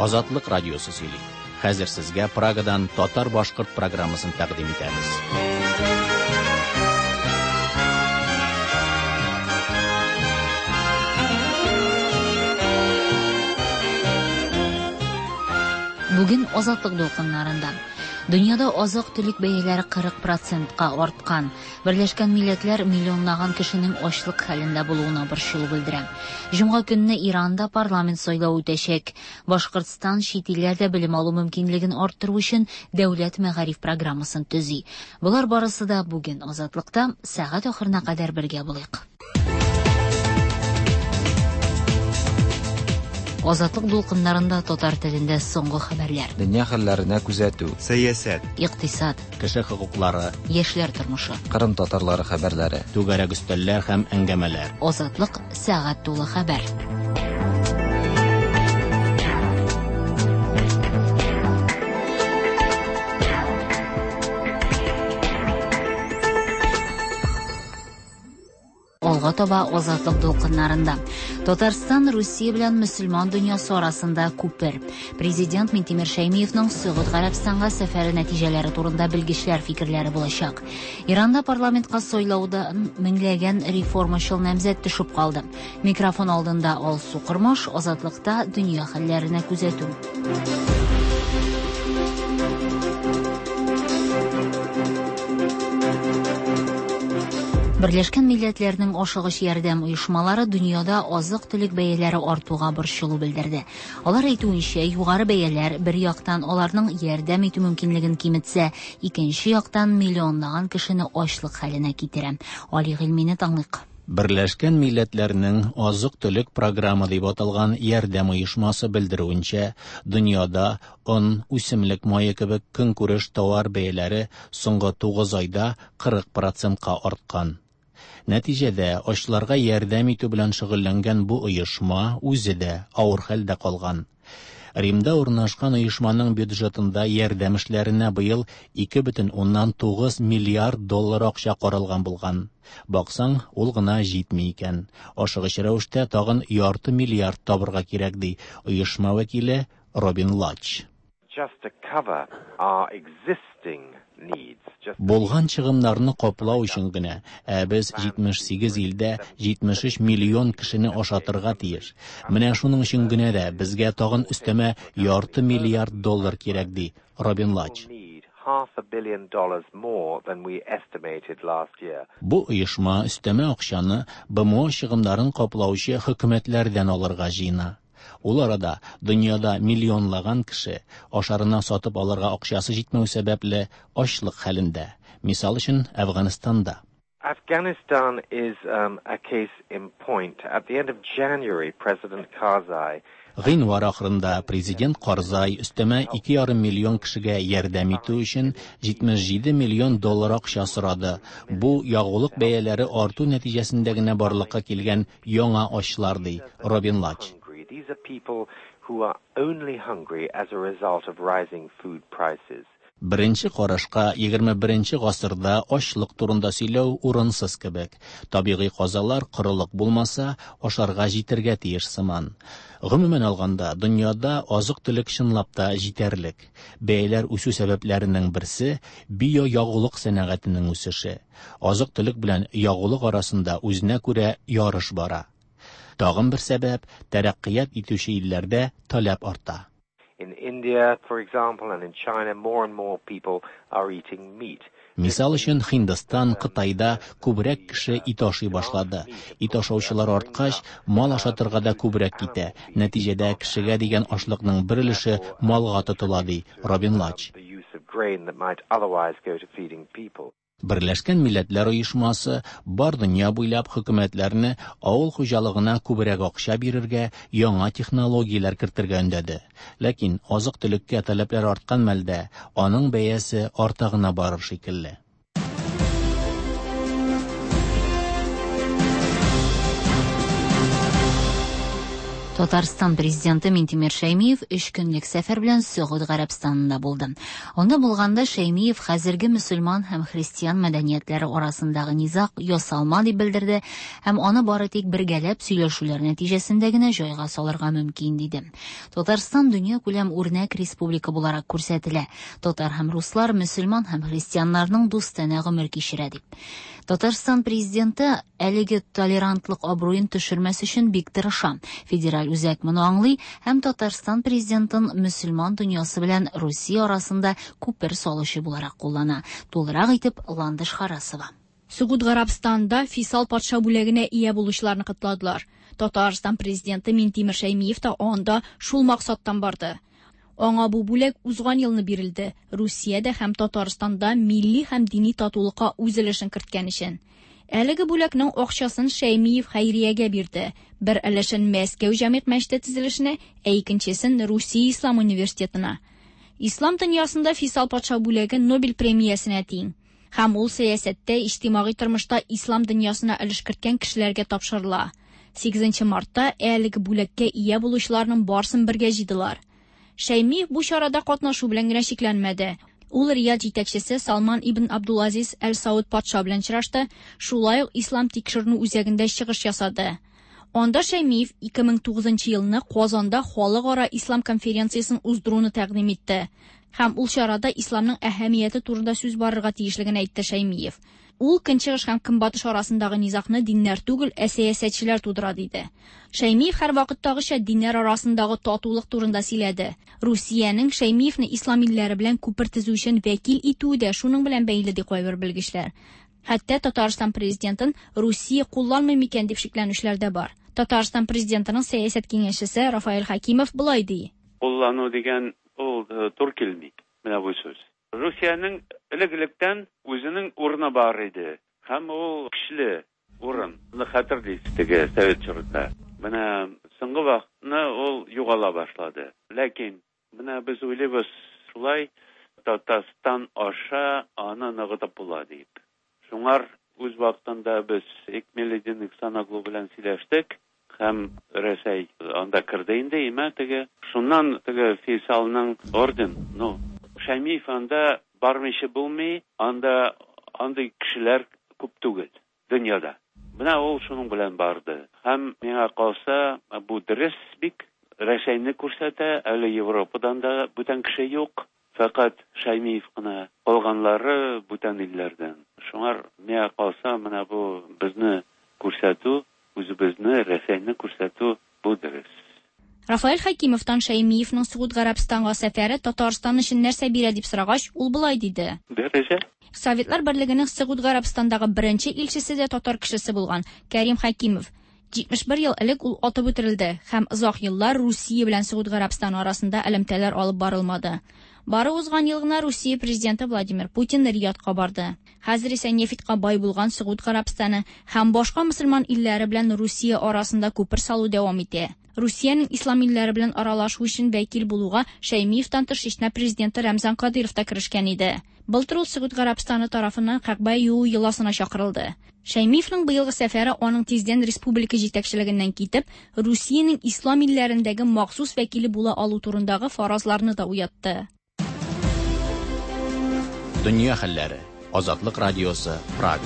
Азатлык радиосы сөйли. Хәзер сезгә Прагадан татар-башкорт программасын тәкъдим итәбез. Бүген азатлык дулкыннарында дөньяда азык-төлек бәяләре 40%-ка арткан. Берләшкән Милләтләр миллионлаган кешенең ачлык хәлендә булуына борчылу белдерә. Җомга көнне Иранда парламент сайлауы үтәчәк. Башкортстан чит илләрдә белем алу мөмкинлеген арттыру өчен дәүләт мәгариф программасын төзи. Булар барысы да бүген азатлыкта сәгать ахырына кадәр бергә булыйк. Азатлык дулкыннарында татар телендә соңгы хәбәрләр. Дөнья хәлләренә күзәтү, сәясәт, икътисад, Кеше хокуклары, яшьләр тормышы. Кырым татарлары хәбәрләре. түгәрәк өстәлләр һәм әңгәмәләр. Азатлык сәгать тулы хәбәр. Алга таба азатлык дулкыннарында. Татарстан Русия белән мөселман дөньясы арасында күпер. Президент Минтимер Шәймиевнең Сәгъүд Гарәбстанга сәфәре нәтиҗәләре турында белгечләр фикерләре булачак. Иранда парламентка сайлауда меңләгән реформачыл намзәт төшеп калды. Микрофон алдында Алсу Кырмаш, азатлыкта дөнья хәлләренә күзәтү. Берләшкән Милләтләрнең ашыгыч ярдәм оешмалары дөньяда азык-төлек бәяләре артуга борчылу белдерде. Алар әйтүенчә, югары бәяләр бер яктан аларның ярдәм итү мөмкинлеген киметсә, икенче яктан миллионлаган кешене ачлык хәленә китерә. Али Гыйльмине таңлык. Берләшкән Милләтләрнең азык-төлек программы дип аталган ярдәм оешмасы белдерүенчә, дөньяда он, үсемлек мае кебек көнкүреш товар бәяләре соңгы 9 айда 40%-ка арткан. Нәтиҗәдә, ачларга ярдәм итү белән шөгыльләнгән бу оешма үзе дә авыр хәлдә калган. Римда урнашкан оешманың бюджетында ярдәм эшләренә быел 2,9 миллиард доллар акча каралган булган. Баксаң, ул гына җитми икән. Ашыгыч рәвештә тагын ярты миллиард табырга кирәк ди оешма вәкиле Робин Лач. Булган чыгымнарны каплау өчен генә, без 78 илдә 73 миллион кешене ашатырга тиеш. Менә шуның өчен генә дә безгә тагын өстәмә ярты миллиард доллар кирәк ди Робин Лач. Бу оешма өстәмә акчаны БМО чыгымнарын каплаучы хөкүмәтләрдән алырга җыена. Ул арада дөньяда миллионлаган кеше ашарына сатып алырга акчасы җитмәү сәбәпле ачлык хәлендә. Мисал өчен, Әфганстанда. Afghanistan is a case in point. At the end of January, President Karzai Гыйнвар ахырында президент Карзай өстәмә 2,5 миллион кешегә ярдәм итү өчен 77 миллион доллар акча сорады. Бу ягулык бәяләре арту нәтиҗәсендә генә барлыкка килгән яңа ачлар ди Робин Лач. These are people who are only hungry as a result of rising food prices. Беренче карашка 21 гасырда ачлык турында сөйләү урынсыз кебек. Табигый казалар корылык булмаса, ашарга җитәргә тиеш сыман. Гомумән алганда, дөньяда азык-төлек чынлап та җитәрлек. Бәяләр үсү сәбәпләренең берсе биоягулык сәнәгатенең үсеше. Азык-төлек белән ягулык арасында үзенә күрә ярыш бара. Тагын бер сәбәп, тәрәккыят итүче илләрдә таләп арта. In India, for example, and in China, more and more people are eating meat. Мисал өчен, Һиндстан, Кытайда күбрәк кеше ит ашый башлады. Ит ашаучылар арткач, мал ашатырга да күбрәк китә. Нәтиҗәдә кешегә дигән ашлыкның бер өлеше малга тотыла ди Робин Лач. Берләшкән Милләтләр оешмасы бар дөнья буйлап хөкүмәтләрне авыл хуҗалыгына күбрәк акча бирергә, яңа технологияләр кертергә өндәде. Ләкин азык-төлеккә таләпләр арткан мәлдә аның бәясе арта гына барыр шикелле. Татарстан президенты Минтимер Шәймиев 3 көнлек сәфәр белән Сәгъүд Гарәбстанында булды. Анда булганда Шәймиев хәзерге мөселман һәм христиан мәдәниятләре арасындагы низак ясалма дип белдерде һәм аны бары тик бергәләп сөйләшүләр нәтиҗәсендә генә җайга салырга мөмкин диде. Татарстан дөнья күләм үрнәк республика буларак күрсәтелә. Татар һәм руслар мөселман һәм христианнарның дустана гомер кичерә дип. Татарстан президенты әлеге толерантлык абруен төшермәс өчен бик тырыша. Федераль үзәк моны аңлый һәм Татарстан президентын мөселман дөньясы белән Русия арасында күпер салучы буларак куллана. Тулырак итеп Ландыш Харасова. Сәгъүд Гарәбстанда Фисал патша бүлегенә ия булучыларны кытладылар. Татарстан президенты Минтимер Шәймиев та анда шул максаттан барды. Аңа бу бүлек узган елны бирелде. Русиядә һәм Татарстанда милли һәм дини татулыкка үз өлешен керткән өчен. Әлеге бүлекнең акчасын Шәймиев хәйриягә бирде. Бер өлешен Мәскәү җәмгыять мәчете төзелешенә, икенчесен Русия Ислам университетына. Ислам дөньясында Фисал патша бүлеге Нобель премиясенә тиң. Һәм ул сәясәттә, иҗтимагый тормышта ислам дөньясына өлеш керткән кешеләргә тапшырыла. 8 мартта әлеге бүлеккә ия булучыларның барсын бергә җыйдылар. Шәймиев бу чарада катнашу белән генә шикләнмәде. Ул Рияд җитәкчесе Салман ибн Абдулазиз Әл-Сауд патша белән очрашты, шулай ук ислам тикшерү үзәгендә чыгыш ясады. Анда Шәймиев 2009 елны Казанда халыкара ислам конференциясын уздыруны тәкъдим итте. Һәм ул чарада исламның әһәмияте турында сүз барырга тиешлеген әйтте Шәймиев. Ул Көнчыгыш һәм Көнбатыш арасындагы низакны диннәр түгел, сәясәтчеләр тудыра диде. Шәймиев һәр вакыттагыча диннәр арасындагы татулык турында сөйләде. Русиянең Шәймиевне ислам илләре белән күпер төзү өчен вәкил итүе дә шуның белән бәйле ди кайбер белгечләр. Хәтта Татарстан президентын Русия кулланмый микән дип шикләнүчләр дә бар. Татарстан президентының сәясәт киңәшчесе Рафаэль Хакимов булай ди. Куллану дигән ул тур килми. Менә бу сүз. Русиянең элек-электән үзенең урыны бар иде. Һәм ул көчле урын. Аны хәтерлисезге Совет чорында. Менә соңгы вакытны ул югала башлады. Ләкин менә без уйлыйбыз, шулай Татарстан аша аны ныгытып була дип. Шуңар үз вакытында біз Экмелидин Иксанаглу белән сөйләштек, һәм Рәсәй анда кирде инде, шуннан Фейсалның орден, Шәймиев анда бармыйча булмый, анда андый кешеләр күп түгел дөньяда. Менә ул шуның белән барды. Һәм миңа калса, бу дөрес бик, Рәсәйне күрсәтә, әле Европадан да бүтән кеше юк. Фақат Шәймиев кына, калганлары бүтән илләрдән. Шуңар миңа калса, менә бу безне күрсәтү, үзебезне, Рәсәйне күрсәтү бу дөрес. Рафаэль Хакимовтан Шәймиевның Сәгъүд Гарәбстанга сәфәре Татарстан өчен нәрсә бирә дип сорагач, ул булай диде. Дөресе. Советлар Берлегенең Сәгъүд Гарәбстандагы беренче илчесе дә татар кешесе булган Кәрим Хакимов. 71 ел элек ул атып үтерелде һәм озак еллар Русия белән Сәгъүд Гарәбстан арасында элемтәләр алып барылмады. Бары узган елгына Русия президенты Владимир Путин Риядка барды. Хәзер исә нефтькә бай булган Сәгъүд Гарәбстаны һәм башка мөселман илләре белән Русия арасында күпер салу дәвам итә. Русиянең ислам илләре белән аралашу өчен вәкил булуга Шәймиевтан тыш Чечня президенты Рамзан Кадыров та керешкән иде. Былтыр ул Сәгъүд Гарәбстаны тарафыннан Кәгъбә юу йоласына чакырылды. Шәймиевның быелгы сәфәре аның тиздән республика җитәкчелегеннән китеп, Русиянең ислам илләрендәге махсус вәкиле була алу турындагы фаразларны да уятты. Дөнья хәлләре. Азатлык радиосы Прага.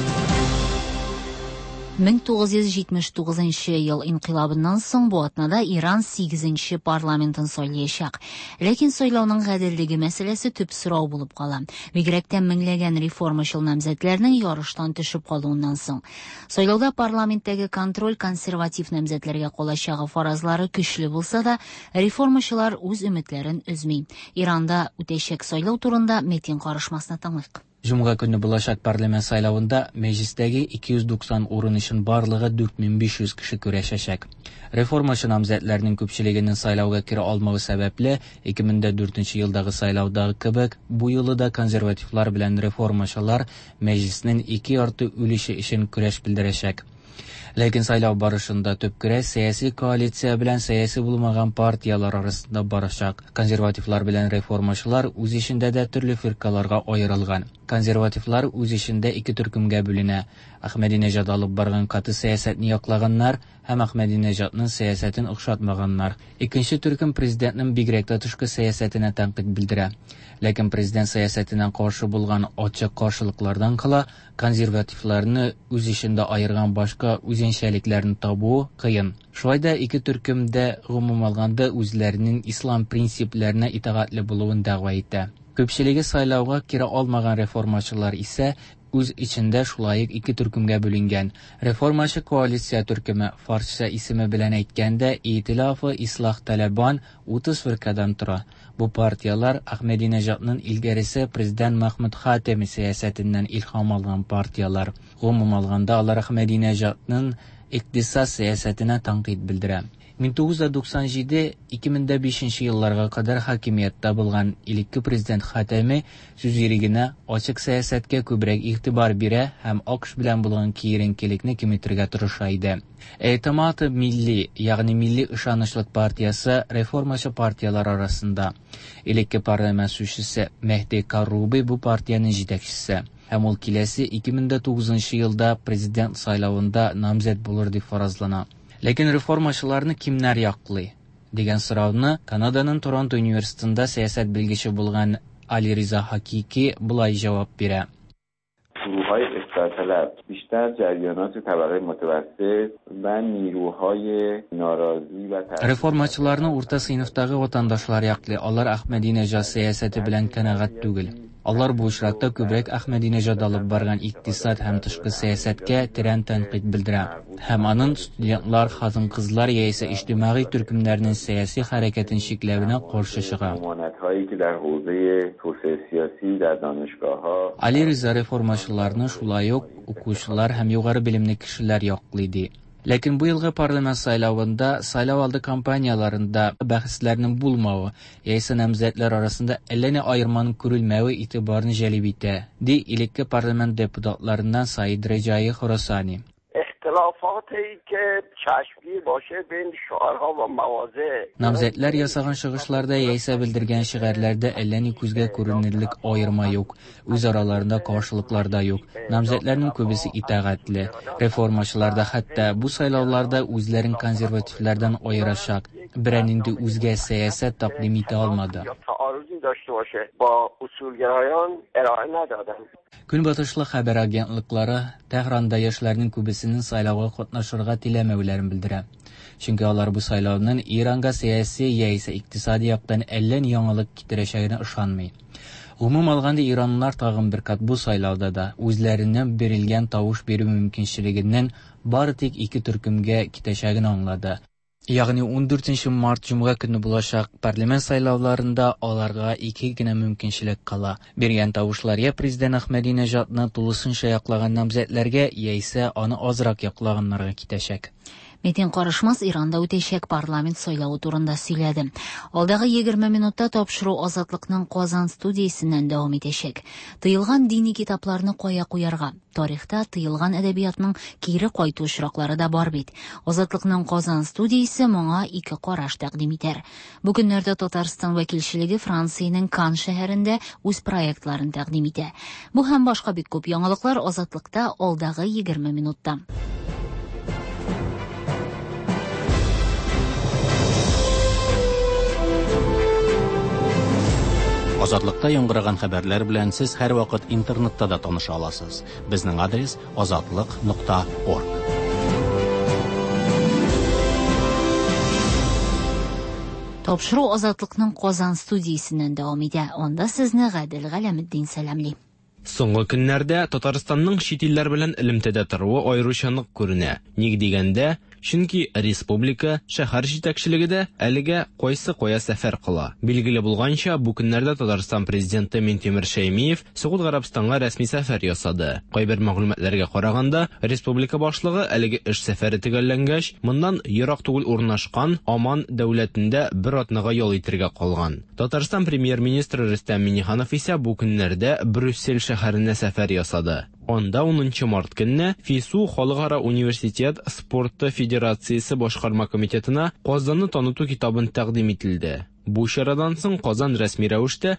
1979 ел инкыйлабыннан соң бу атнада Иран 8-нче парламентын сайлаячак. Ләкин сайлауның гаделлеге мәсьәләсе төп сорау булып кала. Бигрәктән меңләгән реформачыл намзәтләрнең ярыштан төшеп калуыннан соң. Сайлауда парламенттәге контроль консерватив намзәтләргә калачагы фаразлары көчле булса да, реформачылар үз өметләрен өзми. Иранда үтәчәк сайлау турында Метин карышмасына тыңлыйк. Җомга көнне булачак парламент сайлавында мәҗлестәге 290 урын өчен барлыгы 4500 кеше көрәшәчәк. Реформачы намзәтләрнең күпчелегенең сайлауга керә алмавы сәбәпле 2004 елдагы сайлаудагы кебек, бу юлы да консервативлар белән реформачылар мәҗлеснең 2 ярты өлеше өчен көрәш белдерәчәк. Ләкин сайлау барышында төп көрәш сәяси коалиция белән сәяси булмаган партиялар арасында барачак. Консервативлар белән реформачылар үз ишендә дә төрле фиркаларга аерылган. Консервативлар үз ишендә 2 төркемгә бүленә. Әхмәдинәҗад алып барган каты сәясәтне яклаганнар һәм Ахмединежадның сәясәтен охшатмаганнар. Икенче төркем президентның бигрәк тә тышкы сәясәтенә тәнкыйть белдерә. Ләкин президент сәясәтенә каршы булган ачык каршылыклардан кала консервативларны үз ишендә айырган башка үзенчәлекләрне табу кыен. Шулай да ике төркемдә гомум алганда үзләренең ислам принципларына итагатьле булуын дәгъва итә. Көпчелеге сайлауга кире алмаган реформачылар исә үз ичендә шулай ике төркемгә бүленгән. Реформачы коалиция төркеме, фарсча исеме белән әйткәндә, И'тилафы Ислах Талабан 30 фиркадан тора. Бу партиялар Ахмединежадның илгәресе президент Махмуд Хатеми сәясәтеннән илһам алган партиялар. Гомум алганда алар Ахмединежадның икътисад сәясәтенә тәнкыйть белдерә. 1997-2005 елларга кадәр хакимияттә булган илекке президент Хатеми сүз ирегенә ачык сәясәткә күбрәк игътибар бирә һәм АКШ белән булган киеренкелекне киметергә тырыша иде. Әйтаматы милли, ягъни милли ышанычлык партиясы реформачы партиялар арасында. Илекке парламент сүзчесе Мехди Карруби бу партияның җитәкчесе. Һәм ул киләсе 2009 елда президент сайлавында намзәт булыр дип фаразлана. Ләкин реформачыларны кимнәр яклый дигән сорауны Канаданың Торонто университетында сәясәт белгече булган Али Риза Хакики булай җавап бирә. گروه‌های اصلاح طلب بیشتر جریانات طبقه متوسط و نیروهای ناراضی و реформачыларны урта сыйныфтагы ватандашлар яклый. Алар Ахмединежад сәясәте белән канәгать түгел. Алар бу очракта күбрәк Ахмединежад алып барган икътисад һәм тышкы сәясәткә тирән тәнкыйть белдерә. Һәм аның студентлар, хатын-кызлар яисә иҗтимагый төркемнәрнең сәяси хәрәкәтен чикләвенә каршы чыга. Али Риза реформачыларны шулай ук укучылар һәм югары белемле кешеләр яклый ди. Ләкин бу елгы парламент сайлавында, сайлау алды кампанияларында бәхәсләрнең булмавы, яисә намзәтләр арасында әллә ни аерманың күрелмәве игътибарны җәлеп итә, ди илекке парламент депутатларыннан Саид Реҗаи Хорасани. Намзәтләр ясаган чыгышларда яисә белдергән шигырьләрдә әллә ни күзгә күренерлек аерма юк, үз араларында каршылыклар да юк. Намзәтләрнең күбесе итәгатьле. Реформачылар да хәтта бу сайлауларда үзләрен консервативлардан аерачак, берәр нинди үзгә сәясәт тәкъдим итә алмады. Көнбатышлы хәбәр агентлыклары Тәһранда яшьләрнең күбесенең сайлауга катнашырга теләмәүләрен белдерә. Чөнки алар бу сайлауның Иранга сәяси яисә икътисади яктан әллә ни яңалык китерәчәгенә ышанмый. Гомум алганда иранлылар тагын бер кат бу сайлауда да үзләреннән берилгән тавыш бирү мөмкинчелегеннән бары тик ике төркемгә китәчәген аңлады. Ягъни 14 март җомга көне булачак парламент сайлауларында аларга ике генә мөмкинчелек кала. Биргән тавышлар я президент Ахмединежадны тулысынча яклаган намзәтләргә яисә аны азрак яклаганнарга китәчәк. Метин Карышмас Иранда үтәчәк парламент сайлауы турында сөйләде. Алдагы 20 минутта тапшыру Азатлыкның Казан студиясеннән дәвам итәчәк. Тыелган дини китапларны кая куярга? Тарихта тыелган әдәбиятның кире кайту очраклары да бар бит. Азатлыкның Казан студиясе моңа ике караш тәкъдим итәр. Бу көннәрдә Татарстан вәкилчелеге Франциянең Кан шәһәрендә үз проектларын тәкъдим итә. Бу һәм башка бик күп яңалыклар Азатлыкта алдагы 20 минутта. Азатлыкта яңгыраган хәбәрләр белән сез һәр вакыт интернетта да таныша аласыз. Безнең адрес azatlyk.org. Тапшыру Азатлыкның Казан студиясеннән дәвам итә. Анда сезне Гадел Галәметдин сәламли. Соңгы көннәрдә Татарстанның чит илләр белән элемтәдә торуы аеручанлык күренә. Ник дигәндә, чөнки республика шәһәр җитәкчелеге дә әлегә кайсы кая сәфәр кыла. Билгеле булганча, бу көннәрдә Татарстан президенты Минтимер Шәймиев Сәгуд Гарәбстанга рәсми сәфәр ясады. Кайбер мәгълүматларга караганда, республика башлыгы әлеге эш сәфәре төгәлләнгәч, моннан ерак түгел урнашкан Оман дәүләтендә бер атнага ял итәргә калган. Татарстан премьер-министры Рөстәм Миңнеханов исә бу көннәрдә Брюссель шәһәренә сәфәр ясады. Онда 10 март көнне ФИСУ Халыкара университет спорты федерациясе башкарма комитетына Казанны таныту китабын тәкъдим ителде. Бу чарадан соң Казан рәсми рәвештә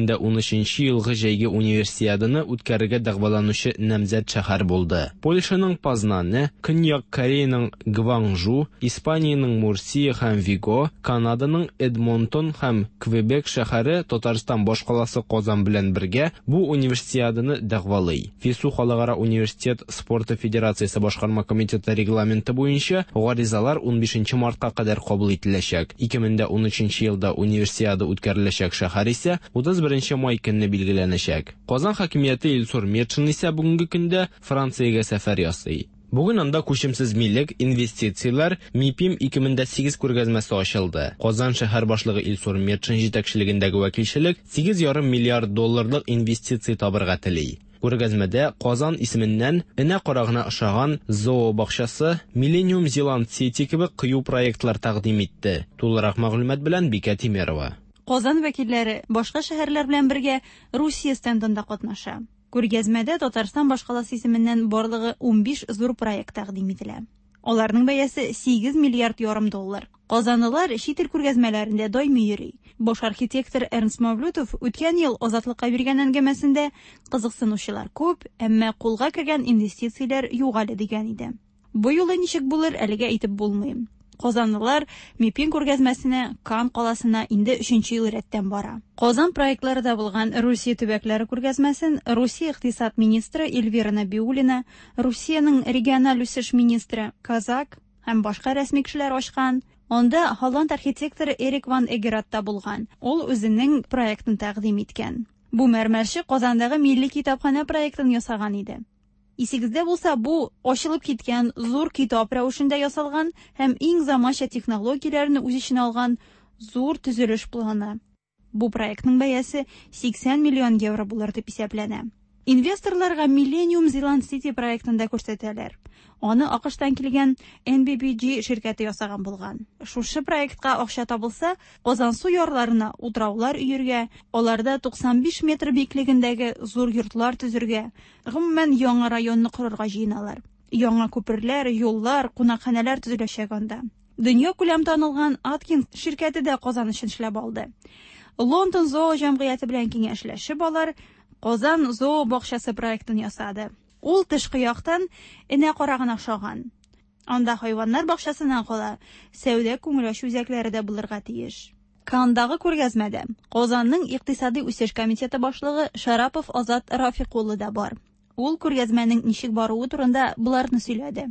2013 елгы җәйге универсиаданы үткәрергә дәгъваланучы намзәт шәһәр булды. Польшаның Познаны, Көньяк Кореяның Гванчжу, Испаниянең Мурсия һәм Виго, Канаданың Эдмонтон һәм Квебек шәһәре Татарстан баш каласы Казан белән бергә бу универсиаданы дәгъвалый. ФИСУ Халыкара университет спорты федерациясе башкарма комитеты регламенты буенча гаризалар 15 мартка кадәр кабул ителәчәк. 2013 елда универсиада үткәреләчәк шәһәр исә 31 май көнне билгеләнәчәк. Казан хакимияте Илсур Метшин исә бүгенге көндә Франциягә сәфәр ясый. Бүген анда күчемсез миллек, инвестициялар, МИПИМ 2008 күргәзмәсе ачылды. Казан шәһәр башлыгы Илсур Метшин җитәкчелегендәге вәкилчелек 8,5 миллиард долларлык инвестиция табырга тели. Күргәзмәдә Казан исеменнән энә карагына ошаган зообакчасы, Millennium Zealand City кебек кыю проектлар тәкъдим итте. Тулырак мәгълүмат белән Бикә Тимерова. Казан вәкилләре башка шәһәрләр белән бергә Русия стендында катнаша. Күргәзмәдә Татарстан башкаласы исеменнән барлыгы 15 зур проект тәкъдим ителә. Аларның бәясе 8 миллиард ярым доллар. Казанлылар чит ил күргәзмәләрендә даими йөри. Баш архитектор Эрнст Мавлютов үткән ел Азатлыкка биргән әңгәмәсендә кызыксынучылар күп, әмма кулга кергән инвестицияләр юк әле дигән иде. Бу юлы ничек булыр, әлегә әйтеп булмый. Казанлылар МИПИМ күргәзмәсенә Кан каласына инде 3нче ел рәттән бара. Казан проектларында булган Русия төбәкләре күргәзмәсен Русия икътисад министры Эльвира Набиуллина, Русиянең региональ үсеш министры Казак һәм башка рәсми кешеләр ачкан. Анда Холланд архитекторы Эрик ван Эгератта булган. Ул үзенең проектын тәкъдим иткән. Бу мәрмәрче Казандагы милли китапханә проектын ясаган иде. Исегездә булса, бу ачылып киткән зур китап рәвешендә ясалган һәм иң заманча технологияләрне үз иченә алган зур төзелеш планы. Бу проектның бәясе 80 миллион евро булыр дип исәпләнә. Инвесторларга Millennium Zealand City проектында күрсәтәләр. Аны АКШтан килгән NBBG ширкәте ясаган булган. Шушы проектка акча табылса, Казан су ярларына утраулар өергә, аларда 95 метр биеклегендәге зур йортлар төзергә, гомумән яңа районны корырга җыеналар. Яңа күперләр, юллар, кунакханәләр төзеләчәк анда. Дөнья күләм танылган Atkins ширкәте дә Казан өчен эшләп алды. Лондон зоо җәмгыяте белән киңәшләшеп алар Казан зоо бакчасы проектын ясады. Ул тышкы яктан энә карагына ошаган. Анда хайваннар бакчасыннан кала сәүдә күңеләч үзәкләре дә булырга тиеш. Кандагы күргәзмәдә Казанның икътисади үсеш комитеты башлыгы Шарапов Азат Рафик улы да бар. Ул күргәзмәнең ничек баруы турында буларны сөйләде.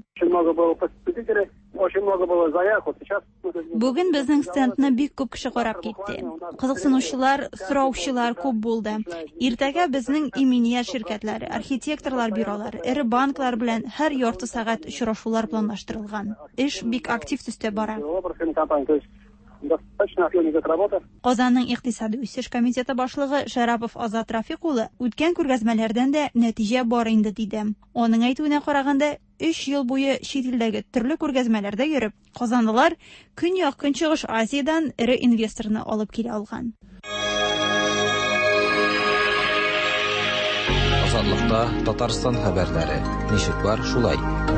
Бүген безнең стендны бик күп кеше карап китте. Кызыксынучылар, сораучылар күп булды. Иртәгә безнең имения ширкәтләре, архитекторлар бюролары, эре банклар белән һәр ярты сәгать очрашулар планлаштырылган. Эш бик актив төстә бара. Казанның икътисади үсеш комитеты башлыгы Шарапов Азат Рафик улы үткән күргәзмәләрдән дә нәтиҗә бар инде диде. Аның әйтүенә караганда, 3 ел буе чит илдәге төрле күргәзмәләрдә йөреп, казанлылар Көньяк Көнчыгыш Азиядан эре инвесторны алып килә алган. Азатлыкта Татарстан хәбәрләре. Ничек бар шулай?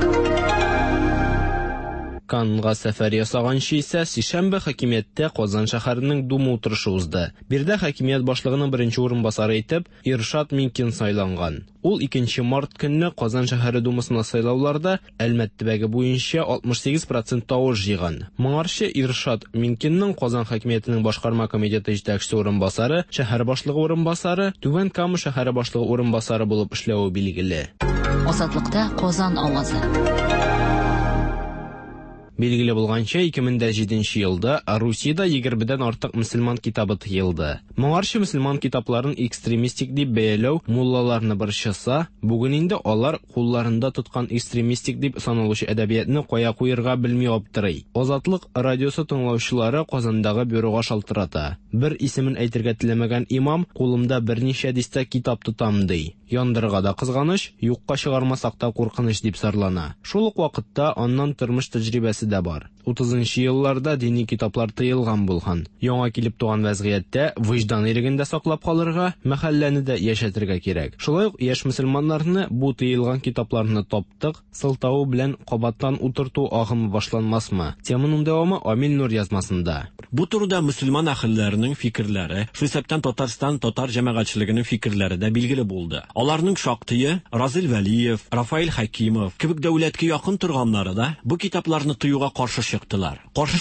Канга сәфәр ясаганчы исә Сишәмбе хакимияттә Казан шәһәренең дума утырышы узды. Бирдә хакимият башлыгының беренче урынбасары итеп Иршат Минкин сайланган. Ул 2 март көнне Казан шәһәре думасына сайлауларда Әлмәт төбәге буенча 68% тавыш җыйган. Моңарчы Иршат Минкинның Казан хакимиятының башкарма комитеты җитәкчесе урынбасары, шәһәр башлыгы урынбасары, Түбән Кама шәһәре башлыгы урынбасары булып эшләүе билгеле. Азатлыкта Казан авазы. Билгеле булганча, 2007 елда Русиядә 20дән артык мөселман китабы тыелды. Моңарчы мөселман китапларын экстремистик дип бәяләү муллаларны борчыса, бүген инде алар кулларында тоткан экстремистик дип саналучы әдәбиятны кая куярга белми аптырый. Азатлык радиосы тыңлаучылары Казандагы бюрога шалтырата. Бер исемен әйтергә теләмәгән имам кулымда берничә дистә китап тотам ди. Яндырга да кызганыч, юкка чыгармасак та куркыныч дип сарлана. Шул ук вакытта аннан тормыш тәҗрибәсе дә бар. 1930 елларда дини китаплар тыелган булган. Яңа килеп туган вазгыятьтә выждан ирегендә саклап калырга, мәхәлләне дә яшәтергә кирәк. Шулай ук яшь мөселманнарны бу тыелган китапларны таптык, сылтавы белән кабаттан утырту агымы башланмасмы? Теманың дәвамы Амил Нур язмасында. Бу турыда мөселман әхилләренең фикерләре, шул сәбәптән Татарстан татар җәмәгатьчелегенең фикерләре дә билгеле булды. Аларның шактые Разил Вәлиев, Рафаил Хәкимов кебек дәүләткә якын торганнары да бу китапларны тыюга каршы чыктылар.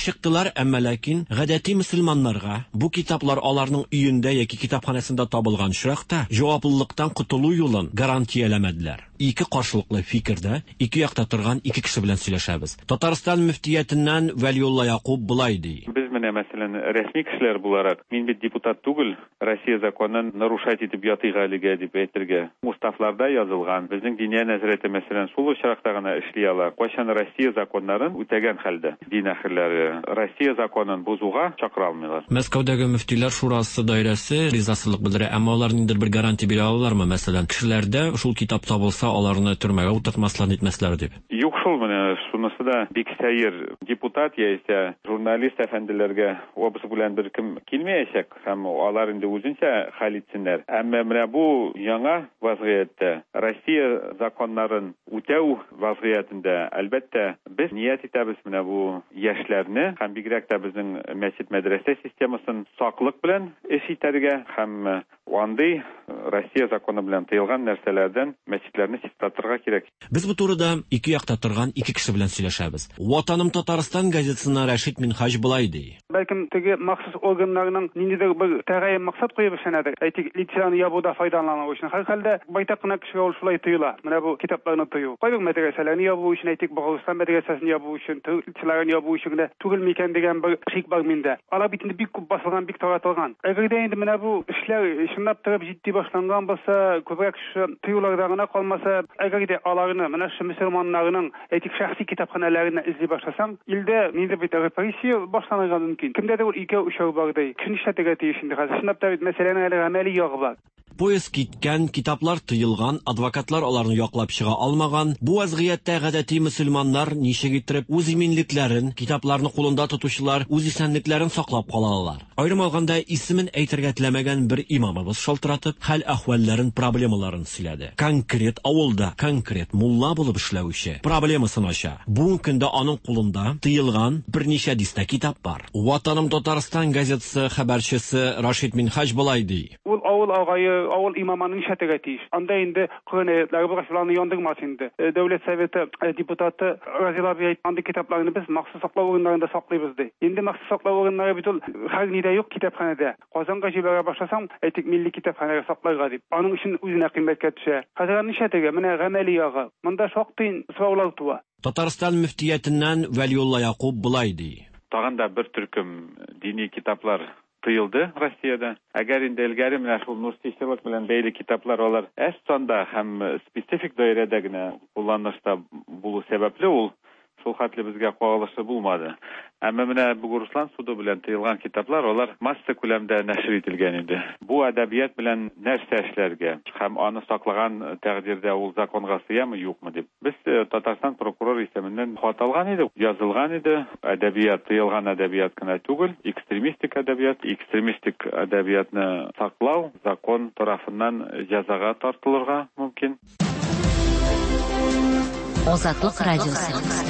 Әмма ләкин гадәти мөселманнарга бу китаплар аларның өендә яки китапханәсендә табылган чиракта җаваплылыктан котылу юлын гарантияләмәделәр. Ике каршылыклы фикердә ике якта торган ике кеше белән сөйләшәбез. Татарстан мөфтиятеннән Вәлиулла Якуб булай ди. Без менә мәсәлән рәсми кешеләр буларак, мин бит депутат түгел, Россия законын нарушать итеп ятыйга әлегә дип әйтергә. Уставларда язылган, безнең диния нәзарәте мәсәлән шул чиракта гына эшли ала. Кайчан Россия законнарын үтәгән хәлдә дин әһелләре Россия законын бузуга чакыра алмыйлар. Мәскәүдәге мөфтиләр шурасы даирәсе ризасызлык белдерә, әмма алар ниндидер бер гарантия бирә алалармы? Мәсәлән, кешеләрдә шул китап табылса, аларны төрмәгә утыртмаслар нитмәсләр дип. Юк шул менә шунысы да бик сәер депутат яисә журналист әфәнделәргә обыс белән бер кем килмәячәк һәм алар инде үзенчә хәл итсеннәр. Әмма менә бу яңа вазгыятьтә Россия законнарын үтәү вазгыятендә әлбәттә без ният итәбез менә бу яшьләрне һәм бигрәк тә безнең мәчет мәдрәсә системасын саклык белән эш итәргә һәм андый Россия законы белән тыелган нәрсәләрдән мәчетләрне чистартырга кирәк. Без бу турыда ике якта торган ике кеше белән сөйләшәбез. Ватаным Татарстан газетасына Рәшит Минхаҗ булай ди. Бәлкем теге махсус органнарның ниндидер бер тәгаен максат куеп эшләнәдер. Әйтик, лицензияны ябуда файдалану өчен һәр хәлдә байтак кына кешегә ул шулай тыела. Менә бу китапларны тыю. Кайбер мәдрәсәләрне ябу өчен әйтик, Башкортстан мәдрәсәсен ябу өчен, лицензияләрне ябу өчен дә түгел микән дигән бер шик бар миндә. Алар бит инде бик күп басылган, бик таратылган. Әгәрдә инде менә бу эшләр чынлап торып җитди башланган булса, күбрәк тыюларда гына калмаса, әгәрдә аларны менә шу мөселманнарның әйтик шәхси китапханәләренә эзли башласаң, илдә нинди бит репрессия башланырга мөмкин. Кемдәдер ул ике учау бар ди. Көн эшләтергә тиеш инде хәзер. Чынлап та бит мәсьәләнең әле гамәли ягы бар. Поезд киткән, китаплар тыелган, адвокатлар аларны яклап чыга алмаган. Бу вазгыятьтә гадәти мөселманнар ничек итеп үз иминлекләрен, китапларны кулында тотучылар үз исәнлекләрен саклап калалар. Аерым алганда исемен әйтергә теләмәгән бер имамыбыз шалтыратып, хәл-әхвәлләрен, проблемаларын сөйләде. Конкрет авылда, конкрет мулла булып эшләүче проблемасын ача. Бу көндә аның кулында тыелган берничә дистә китап бар. Ватаным Татарстан газетасы хәбәрчесе Рашид Минхаҗ булай ди. Ул авыл агае, авыл имамының шәтегә тиеш. Анда инде Коръән аятлары бу гашуларны яндырмас инде. Дәүләт советы депутаты Разил абый андый китапларны без махсус саклау урыннарында саклыйбыз ди. Инде махсус саклау урыннары бит ул һәр ниндә юк китапханәдә. Казанга җибәрә башласаң, әйтик милли китапханәгә сакларга дип. Аның өчен үзенә кыйммәткә төшә. Хәзер нишәтегә менә гамәли ягы. Монда шактый сораулар туа. Татарстан мөфтиятеннән Вәлиулла Якуб булай ди. Тагын да бер төркем дини китаплар тыелды Россиядә. Әгәр инде элгәре менә шул нурсистилык белән бәйле китаплар алар әз санда һәм специфик даирәдә генә кулланышта булу сәбәпле ул шул хәтле безгә кагылышлы булмады. Әмма менә бу Руслан суды белән тыелган китаплар алар масса күләмдә нәшр ителгән инде. Бу әдәбият белән нәрсә эшләргә һәм аны саклаган тәкъдирдә ул законга сыямы юкмы дип. Без Татарстан прокурор исәбеннән хаталган иде, язылган иде. Әдәбият тыелган әдәбият кына түгел, экстремистик әдәбиятны саклау закон тарафыннан җәзага тартылырга мөмкин. Азатлык радиосы.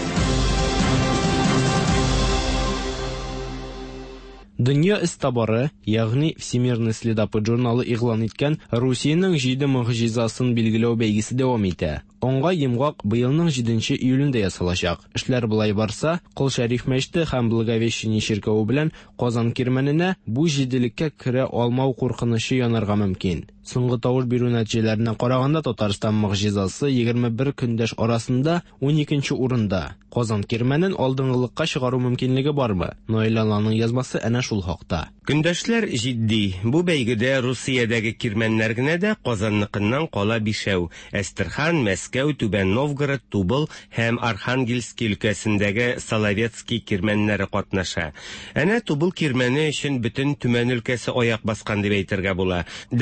Дөнья истабары, ягъни Всемирный следопыт журналы игълан иткән Русиянең 7 мөгъҗизасын билгеләү бәйгесе дәвам итә. Онга йомгак быелның 7 июлендә ясалачак. Эшләр булай барса, Кол Шәриф мәчете һәм Благовещение чиркәве белән Казан кирмәненә бу җиделеккә керә алмау куркынышы янарга мөмкин. Соңгы тавыш бирү нәтиҗәләренә караганда Татарстан мөгъҗизасы 21 көндәш арасында 12нче урында. Казан кирмәнен алдынгылыкка чыгару мөмкинлеге бармы? Нойланың язмасы әнә шул хакта. Көндәшләр җитди. Бу бәйгедә Русиядәге кирмәннәр генә дә Казанныкыннан кала 5. Әстерхан, Мәскәү, Түбән Новгород, Тубыл һәм Архангельск өлкәсендәге Соловецкий кирмәннәре катнаша. Әнә Тубыл кирмәне өчен бөтен Түмән өлкәсе аяк баскан дип әйтергә була. Дәүләт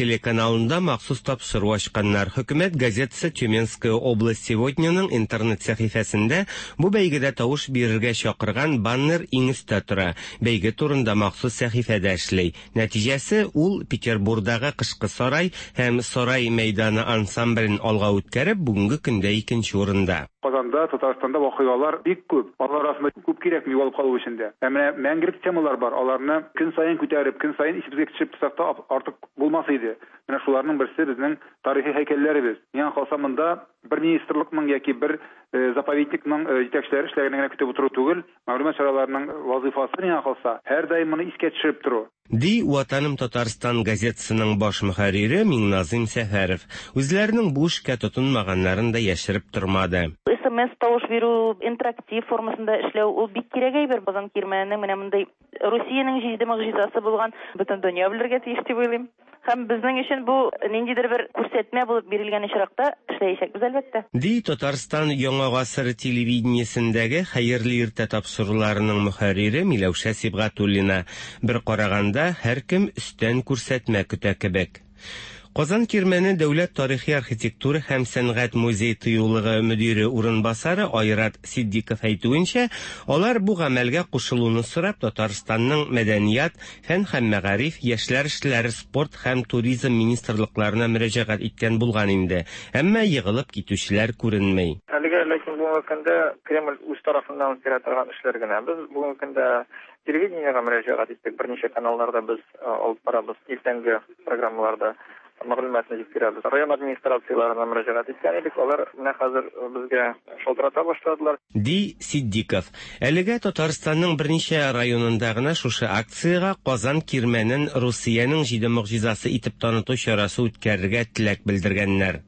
телеканалында махсус тапшыру ачканнар. Хөкүмәт газетасы Тюменская область сегодняның интернет сәхифәсендә бу бәйгедә тавыш бирергә чакырган баннер иң өстә тора. Бәйге турында махсус сәхифәдә эшли. Нәтиҗәсе ул Петербургдагы кышкы сарай һәм сарай мәйданы ансамблен алга үткәреп, бүгенге көндә 2нче урында. Казанда, Татарстанда вакыйгалар бик күп. Алар арасында күп кирәкми югалып калу өчен дә. Менә мәңгелек темалар бар. Аларны көн сайын күтәреп, көн сайын исебезгә төшеп тусак та артык булмас иде. Менә шуларның берсе безнең тарихи һәйкәлләребез. Миңа калса монда бер министрлыкның яки бер заповедникның җитәкчеләре эшләрен генә көтеп утыру түгел, мәгълүмат чараларының вазифасы миңа калса һәр даим моны искә төшереп тору. Ди Ватаным Татарстан газетасының баш мөхәррире Миңназым Сәфәров. Үзләренең бу эшкә тотынмаганнарын да яшереп тормады. СМС тавыш бирү интерактив формасында эшләү ул бик кирәк әйбер. Казан кирмәненең менә мондай Русиянең җиде мөгъҗизасы булган бөтен дөнья белергә тиеш дип уйлыйм. Һәм безнең өчен бу ниндидер бер күрсәтмә булып бирелгән очракта эшләячәкбез әлбәттә. Ди Татарстан Яңа гасыр телевидениесендәге хәерле иртә тапшыруларының мөхәррире Миләүшә Сибгатуллина. Бер караганда һәр кем өстән күрсәтмә көтә кебек. Казан Кирмәне дәүләт тарихи архитектура һәм сәнгать музей тыюлыгы мөдире урынбасары Айрат Сиддиков әйтүенчә, алар бу гамәлгә кушылуны сорап Татарстанның мәдәният, фән һәм мәгариф, яшьләр эшләре, спорт һәм туризм министрлыкларына мөрәҗәгать иткән булган инде. Әмма йыгылып китүчеләр күренмәй. Әлегә ләкин бүгенге көндә Кремль үз тарафыннан үткәрә торган эшләр генә. Без бүгенге көндә телевидениегә мөрәҗәгать иттек. Берничә каналларда без алып барабыз. Иртәнге программаларда мәгълүматны җиткерәбез. Район администрацияларына мөрәҗәгать иткән идек. Алар менә хәзер безгә шалтырата башладылар. Ди Сиддиков. Әлегә Татарстанның берничә районында гына шушы акцияга Казан Кирмәнен Русиянең җиде мөгъҗизасы итеп таныту чарасы үткәрергә теләк белдергәннәр.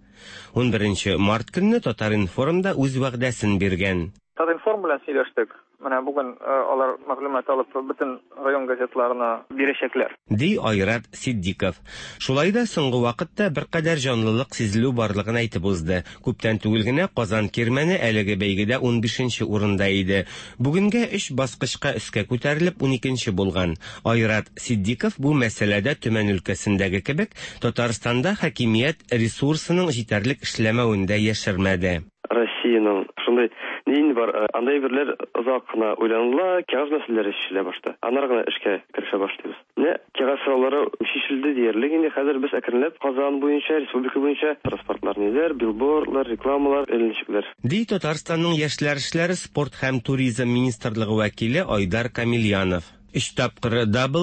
11 март көнне Татар-информда үз вәгъдәсен биргән. Татар-информ белән сөйләштек. Менә бүген алар мәгълүмат алып бөтен район газетларына бирәчәкләр. Ди Айрат Сиддиков. Шулай да соңгы вакытта беркадәр җанлылык сизелү барлыгын әйтеп узды. Күптән түгел генә Казан Кирмәне әлеге бәйгедә 15нче урында иде. Бүгенгә 3 баскычка өскә күтәрелеп 12нче булган. Айрат Сиддиков бу мәсьәләдә Төмән өлкәсендәге кебек Татарстанда хакимият ресурсының җитәрлек эшләмәвендә яшермәде. Россиянең шундай нин бар, андай берләр озак кына уйланулар, кәгазь мәсьәләләре чишелә башта. Аннары гына эшкә керешә башлыйбыз. Не, кәгазь сораулары чишелде диярлек, инде хәзер без әкренләп Казан буенча, республика буенча транспортлар ниләр, билбордлар, рекламалар эленчекләр. Ди Татарстанның яшьләр эшләре, спорт һәм туризм министрлыгы вәкиле Айдар Камильянов. 3 тапкыр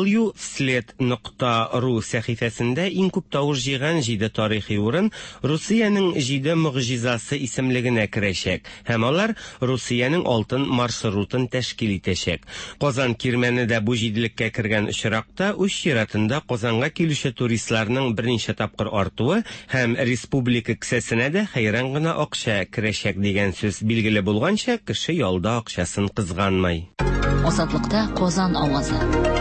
www.sled.ru сәхифәсендә иң күп тавыш җыйган 7 тарихи урын Русиянең 7 мөгъҗизасы исемлегенә керәчәк, һәм алар Русиянең алтын маршрутын тәшкил итәчәк. Казан Кирмәне дә бу җиделеккә кергән очракта үз чиратында Казанга килүче туристларның берничә тапкыр артуы һәм республика кесәсенә дә хәйран гына акча керәчәк дигән сүз билгеле булганча, кеше ялда акчасын кызганмай. Азатлыкта Казан авазы.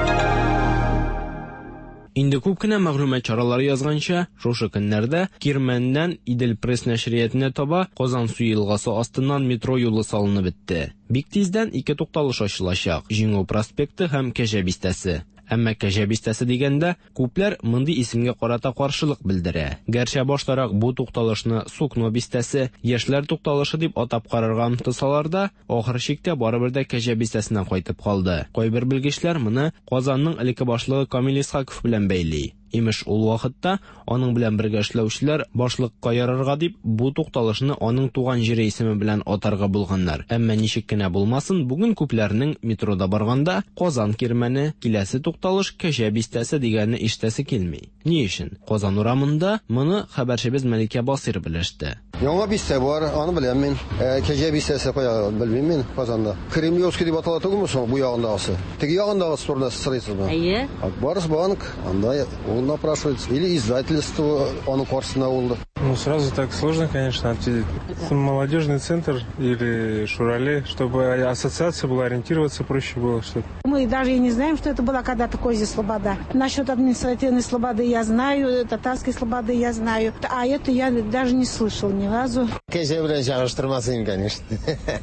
Инде күп кенә мәгълүмат чаралары язганча, шушы көннәрдә Кирмәннән Идел пресс нәшриятенә таба Казан су елгасы астыннан метро юлы салынып бетте. Бик тиздән 2 тукталыш ачылачак: Җиңү проспекты һәм Кәҗә бистәсе. Әмма Кәҗә бистәсе дигәндә күпләр мондый исемгә карата каршылык белдерә. Гәрчә баштарак бу тукталышны Сукно бистәсе, яшьләр тукталышы дип атап карарга омтылсалар да, ахыр чиктә барыбер дә Кәҗә бистәсенә кайтып калды. Кайбер белгечләр моны Казанның элекке башлыгы Камил Исхаков белән бәйли. Имеш ул вакытта аның белән бергә эшләүчеләр башлыкка ярарга дип бу тукталышны аның туган җире исеме белән атарга булганнар. Әмма ничек кенә булмасын, бүген күпләрнең метрода барганда Казан Кирмәне, киләсе тукталыш Кәҗә бистәсе дигәнне ишетәсе килми. Ни өчен? Казан урамында моны хәбәрчебез Мәликә Басир белеште. Яңа бистә бар, аны беләм мин. Кәҗә бистәсе кая белмим мин Казанда. Кремлевский дип атала түгелме соң бу ягындагысы? Теге ягындагысы турында сорыйсызмы? Әйе. Акбарсбанк, анда он напрашивается. Или издательство, оно корсна улда. Ну, сразу так сложно, конечно, ответить. Молодежный центр или Шурале, чтобы ассоциация была, ориентироваться проще было. Что-то. Мы даже и не знаем, что это была когда-то Козья Слобода. Насчет административной слободы я знаю, татарской слободы я знаю. А это я даже не слышал ни разу. Кәҗә белән чагыштырмасын, конечно.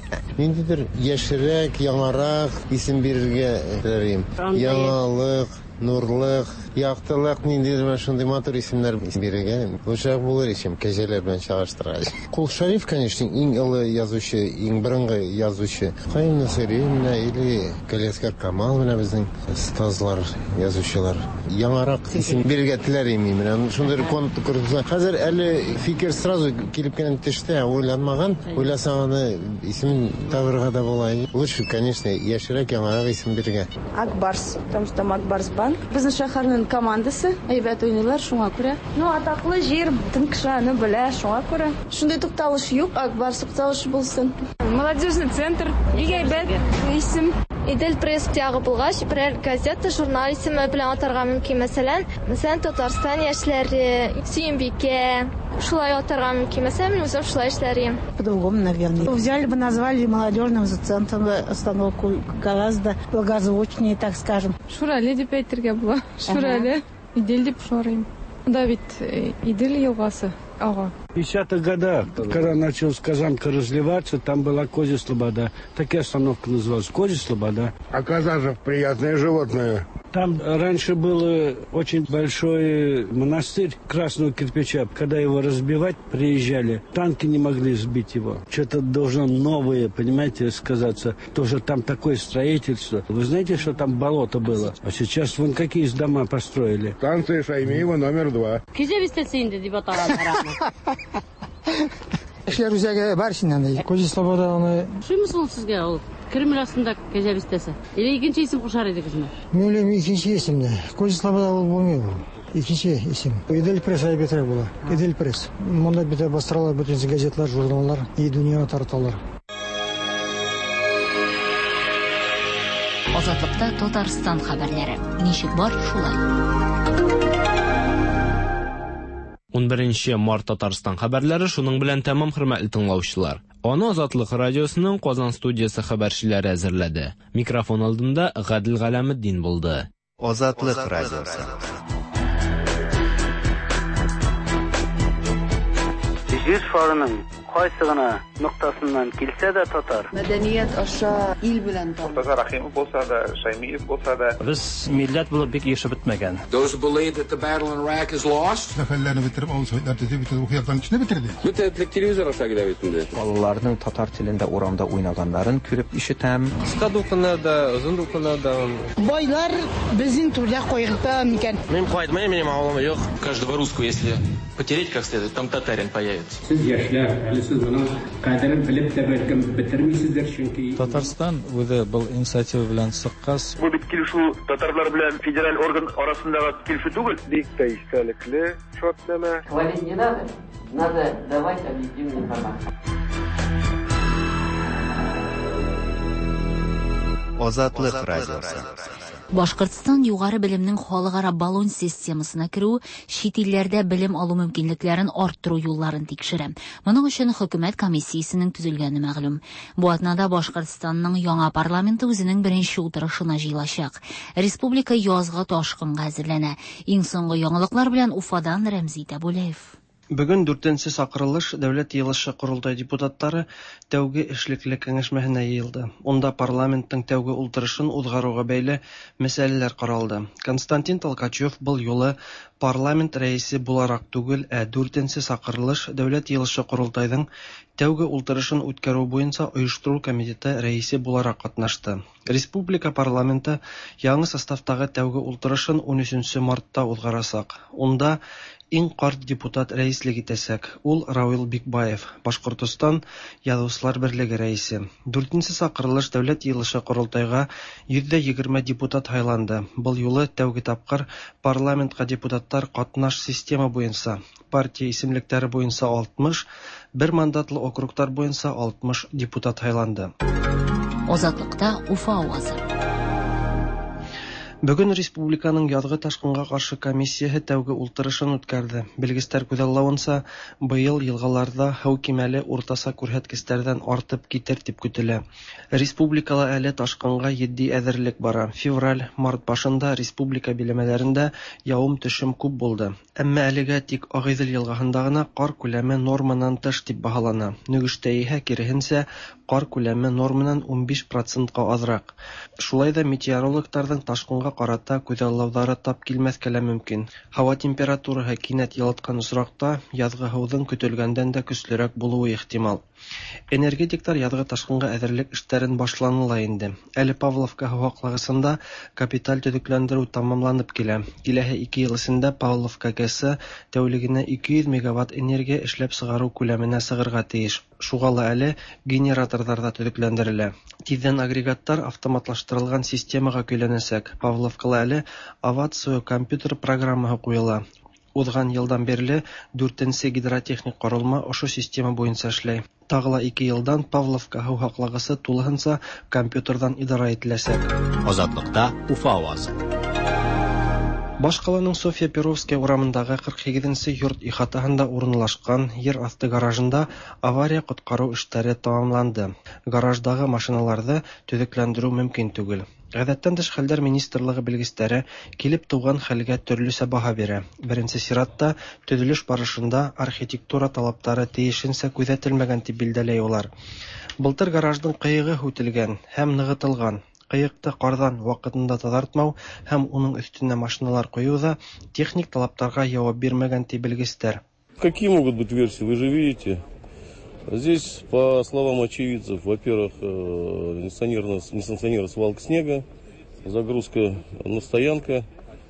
Ниндидер яшьрәк, яңарак исем бирергә теләйм. Яңалык, Нурлык, яктылык, ниндидер шундый матур исемнәр биргән. Лучшак булыр ичем кәҗәләр белән чагыштыргач. Кул Шариф, конечно, иң олы язучы, иң беренге язучы. Кайын Насыйриевна или Калескар Камал менә безнең стазлар, язучылар. Яңарак исем бирергә теләр идем менә. Шундый конкурс. Хәзер әле фикер сразу килеп кенә төште, уйланмаган. Уйласаң аны исемен табырга да була. Лучше, конечно, яшерәк яңарак исем бирергә. Акбарс, потому что Акбарс банк. Безнең шәһәрнең командасы әйбәт уйныйлар, шуңа күрә. Атаклы җир, тын кешене белә, шуңа күрә. Шундый тукталыш юк, Акбарс тукталышы булсын. Молодежный центр, бик әйбәт исем. Идел пресс тягы булгач, берәр газета, журнал исеме белән атарга мөмкин. Мәсәлән, Татарстан яшьләре, Сөембикә, шулай атарга мөмкин. Мәсәлән, үзем шулай эшләрим. По-другому, наверное. Взяли бы, назвали молодежным центром остановку гораздо благозвучнее, так скажем. Шурали дип әйтергә була. Шурали. Идел дип шурыйм. Да бит Идел елгасы. Ага. В 50-х годах, когда началась Казанка разливаться, там была Козья Слобода. Такая остановка называлась Козья Слобода. А Казанов приятное животное. Там раньше был очень большой монастырь красного кирпича. Когда его разбивать приезжали, танки не могли сбить его. Что-то должно новое, понимаете, сказаться. Тоже там такое строительство. Вы знаете, что там болото было? А сейчас вон какие дома построили. Станция Шаймиева номер 2. Эшләр үзәге бар синнән. Козья Слобода аны. Шуймы соң сезгә ул? Кремль астында кәҗә бистәсе. Или икенче исем кушар идегезме? Мөйлем икенче исемне. Козья Слобода ул булмый ул. Икенче исем. Идел пресс әйбәтрәк була. Идел пресс. Монда бит бастыралар бөтен газетлар, журналлар, и дөнья тарталар. Азатлыкта Татарстан хәбәрләре. Ничек бар шулай? 11 март Татарстан хәбәрләре шуның белән тәмам, хөрмәтле тыңлаучылар. Аны Азатлык радиосының Казан студиясы хәбәрчеләре әзерләде. Микрофон алдында Гадил Галәметдин булды. Азатлык радиосы. Җир шарының кайсы гына нуктасыннан килсә дә татар. Мәдәният аша ил белән Муртаза Рахимов булса да, Шаймиев булса да. Без милләт булып бик яшәп бетмәгән. Those believe that the battle in Iraq is lost. Нәфәлләрне битереп, авызларны битеп, ухыяктан кичне битерде. Бүтәнлек телевизор аша килә бит инде. Балаларның татар телендә урамда уйнаганнарын күреп ишетәм. Кыска дукына да, озын дукына да. Байлар безнең түрдә кайгырта микән? Мин кайтмыйм, минем авылым юк. Каждого русского, если потереть как следует, там татарин появится. Сез яшьләр, сез моның кадерен белеп тә бәлкем бетермисездер, чөнки Татарстан үзе был инициатива белән сыккас. Бу бит килешү татарлар белән федераль орган арасындагы килешү түгел. Бик тә истәлекле шартлама. Говорить не надо. Надо давать объективную информацию. Азатлык радиосы. Башкортстан югары белемнең халыкара баллон системасына керү, чит илләрдә белем алу мөмкинлекләрен арттыру юлларын тикшерә. Моның өчен хөкүмәт комиссиясенең төзелгәне мәгълүм. Бу атнада Башкортстанның яңа парламенты үзенең беренче утырышына җыелачак. Республика язгы ташкынга әзерләнә. Иң соңгы яңалыклар белән Уфадан Рәмзи Табулеев. Бүген 4нче сакырылыш дәүләт йыелышы курултай депутаттары тәүге эшлекле киңәшмәсенә йыелды. Онда парламенттың тәүге утырышын узгаруга бәйле мәсьәләләр каралды. Константин Толкачев был юлы парламент рәисе буларак түгел, 4нче сакырылыш дәүләт йыелышы курултайның тәүге утырышын үткәрү буенча оештыру комитеты рәисе буларак катнашты. Республика парламенты яңа составтагы тәүге утырышын 13 мартта узгарасак. Онда иң карт депутат рәислек итәсәк. Ул Рауил Бикбаев, Башкортстан Язучылар берлеге рәисе. 4нче сакырылыш дәүләт йыелышы курултайга 120 депутат сайланды. Был юлы тәүге тапкыр парламентка депутаттар катнаш система буенча, партия исемлектәре буенча 60, бер мандатлы округтар буенча 60 депутат сайланды. Азатлыкта Уфа авазы. Бүген республиканың язгы ташкынга каршы комиссиясе тәүге утырышын үткәрде. Белгечләр күзаллавынча, быел елгаларда һәү кимәле уртаса күрһәткечләрдән артып китер дип көтелә. Республикала әле ташкынга җитди әзерлек бара. Февраль-март башында республика биләмәләрендә явым-төшем күп булды. Әмма әлегә тик Агыйдел елгасында гына кар күләме норманан тыш дип баһалана. Нөгештәйһә киресенчә, Кар күләме норманан 15%-ка азрак. Шулай да метеорологларның ташкынга карата күзаллаулары тап килмәскә лә мөмкин. Һава температураһы кинәт ялыткан очракта язгы һаваның көтелгәндән дә көчлерәк булуы ихтимал. Энергетиклар язгы ташкынга әзерлек эшләрен башланыла инде. Әле Павловка һаваклагысында капиталь төзекләндерү тамамланып килә. Киләһе 2 ел эчендә Павловка ГЭС тәүлегенә 200 мегаватт энергия эшләп сыгару күләменә сыгырга тиеш. Шугалы әле генераторлар да төзекләндерелә. Тиздән агрегаттар автоматлаштырылган системага көйләнәсәк. Павловкала әле авация компьютер программаһы куела. Узган елдан бирле 4нче гидротехник корылма ошо система буенча эшләй. Тагыла 2 елдан Павловка һаваклагысы тулыһынча компьютердан идара ителәсәк. Азатлыкта Уфа авазы. Башкаланың София Перовская урамындагы 48нче йорт ихатаһында урынлашкан ер асты гаражында авария коткару эшләре тамамланды. Гараждагы машиналарны төзекләндерү мөмкин түгел. Гадәттән тыш хәлләр министрлыгы белгечләре килеп туган хәлгә төрлечә баһа бирә. Беренче чиратта төзелеш барышында архитектура талаплары тиешенчә күзәтелмәгән дип билдәләй улар. Былтыр гаражның кыегы үтелгән һәм ныгытылган. Кыекты кардан вакытында тазартмау һәм уның өстенә машиналар кую да техник талаптарга җавап бирмәгән дип белгечләр. Какие могут быть версии? Вы же видите. Здесь, по словам очевидцев, во-первых, несанкционированная свалка снега, загрузка на стоянка.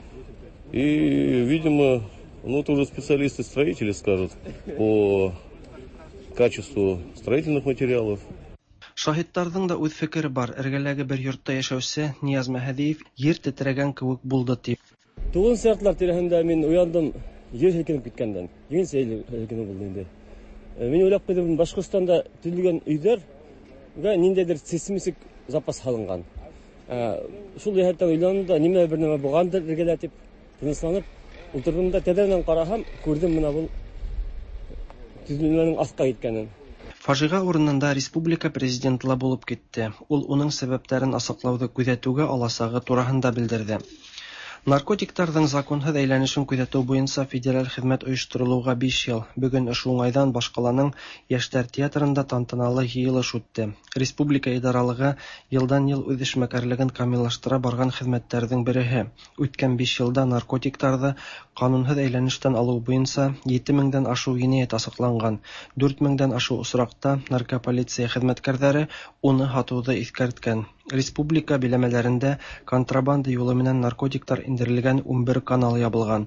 И, видимо, это уже специалисты-строители скажут по качеству строительных материалов. Шаһиттарның да үз фикере бар. Эргәләге бер йортта яшәүче Нияз Мәһәдиев җир тетрәгән кебек булды дип. Туган сәгатьләр тирәһендә мин уяндым, җир һелкенеп киткәндән. Җир һелкенеп булды инде. Мин уйлап куйдым, Башкортстанда төзелгән өйләргә ниндәйдер сейсмик запас салынган. Шул җәһәттән уйландым да, нимә бер нәмә булгандыр эргәлә дип тынысланып, утырдым да тәдәрнән карасам, күрдем менә бу төзелмәнең астка киткәнен. Фажига урынында республика президентлы булып китте. Ул уның сәбәпләрен асыклауды күзәтүгә аласагы турында белдерде. Наркотикларның законһыз әйләнешен күзәтү буенча федераль хезмәт оештырылуга 5 ел. Бүген ошол уңайдан Башкаланың Яшьләр театрында тантаналы җыелыш үтте. Республика идаралыгы елдан-ел үз эшмәкәрлеген камиллаштыра барган хезмәттәрнең береһе. Үткән 5 елда наркотикларны канунһыз әйләнештән алу буенча 7000дән ашу җинаять асыкланган. 4000дән ашу усракта наркополиция хезмәткәрләре уны хатуды искәрткән. Республика биләмәләрендә контрабанда юлы менән наркотиклар индерелгән 11 канал ябылган.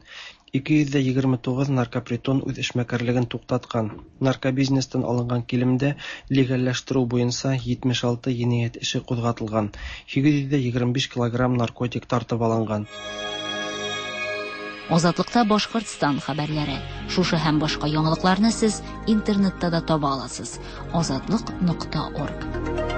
229 наркопритон үз эшмәкәрлеген туктаткан. Наркобизнестан алынган килемдә легалләштерү буенча 76 җинаять эше кузгатылган. 825 килограмм наркотик тартып алынган. Азатлыкта Башкортстан хәбәрләре. Шушы һәм башка яңалыкларны сез интернетта да таба аласыз. Azatlyk.org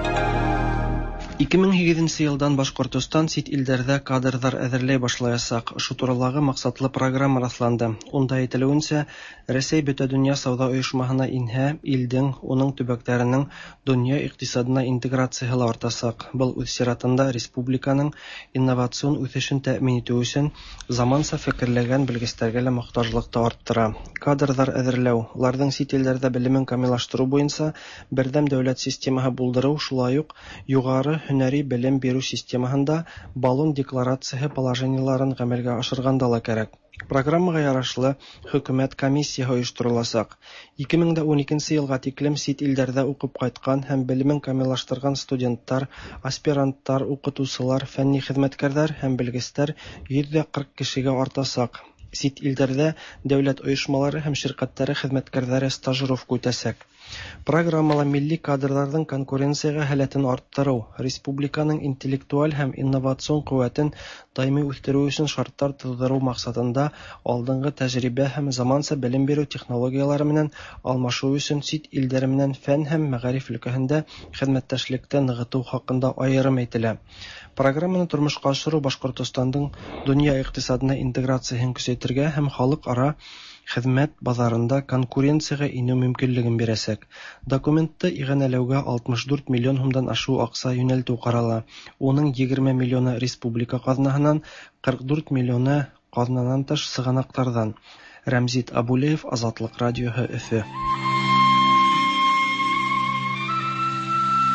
2007 елдан Башкортстан сит илләрдә кадрдар әзерләй башлаячак. Шу турылагы максатлы программа расланды. Унда әйтелүенчә, Россия бөтә дөнья сауда оешмасына инһә, илдең, уның төбәкләренең дөнья икътисадына интеграцияһы артачак. Был үз чиратында республиканың инновацион үсешен тәэмин итү өчен заманча фикерләгән белгечләргә лә мохтаҗлыкты арттыра. Кадрдар әзерләү, уларның сит илләрдә белемен камиллаштыру буенча бердәм дәүләт системаһы булдыру, шулай ук югары һөнәри белем бирү системаһында баллон декларацияһы положениеларын гамәлгә ашырганда ла кирәк. Программага ярашлы хөкүмәт комиссияһы оештырылачак. 2012 елга тиклем сит илләрдә укып кайткан һәм белемен камиллаштырган студентлар, аспирантлар, укытучылар, фәнни хезмәткәрләр һәм белгечләр 140 кешегә артачак. Сит илләрдә дәүләт оешмалары һәм ширкәтләре хезмәткәрләре стажировка үтәчәк. Программала милли кадрларның конкуренцияга һәләтен арттыру, республиканың интеллектуаль һәм инновацион куәтен даими үстерү өчен шартлар тудыру максатында алдынгы тәҗрибә һәм заманча белем бирү технологиялары белән алмашу өчен сит илләре белән фән һәм мәгариф өлкәһендә хезмәттәшлекне ныгыту хакында аерым әйтелә. Программаны тормышка ашыру Башкортстанның дөнья икътисадына интеграциясын көчәйтергә һәм халыкара хезмәт базарында конкуренцияга инү мөмкинлеген бирәсәк. Документта игъанәләүгә 64 миллион сумдан ашу акча юнәлтү карала. Уның 20 миллионы республика казнасыннан, 44 миллионы казнанан тыш сыганактардан. Рәмзит Абулеев, Азатлык радиоһы, Өфе.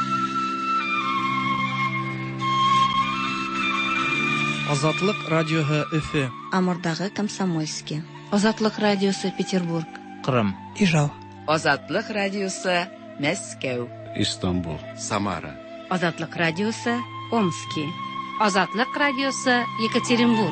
Азатлык радиоһы Өфе. Амурдагы Комсомольский. Азатлык радиосы Петербург. Кырым. Ижау. Азатлык радиосы Мәскәү. Истанбул. Самара. Азатлык радиосы Омский. Азатлык радиосы Екатеринбург.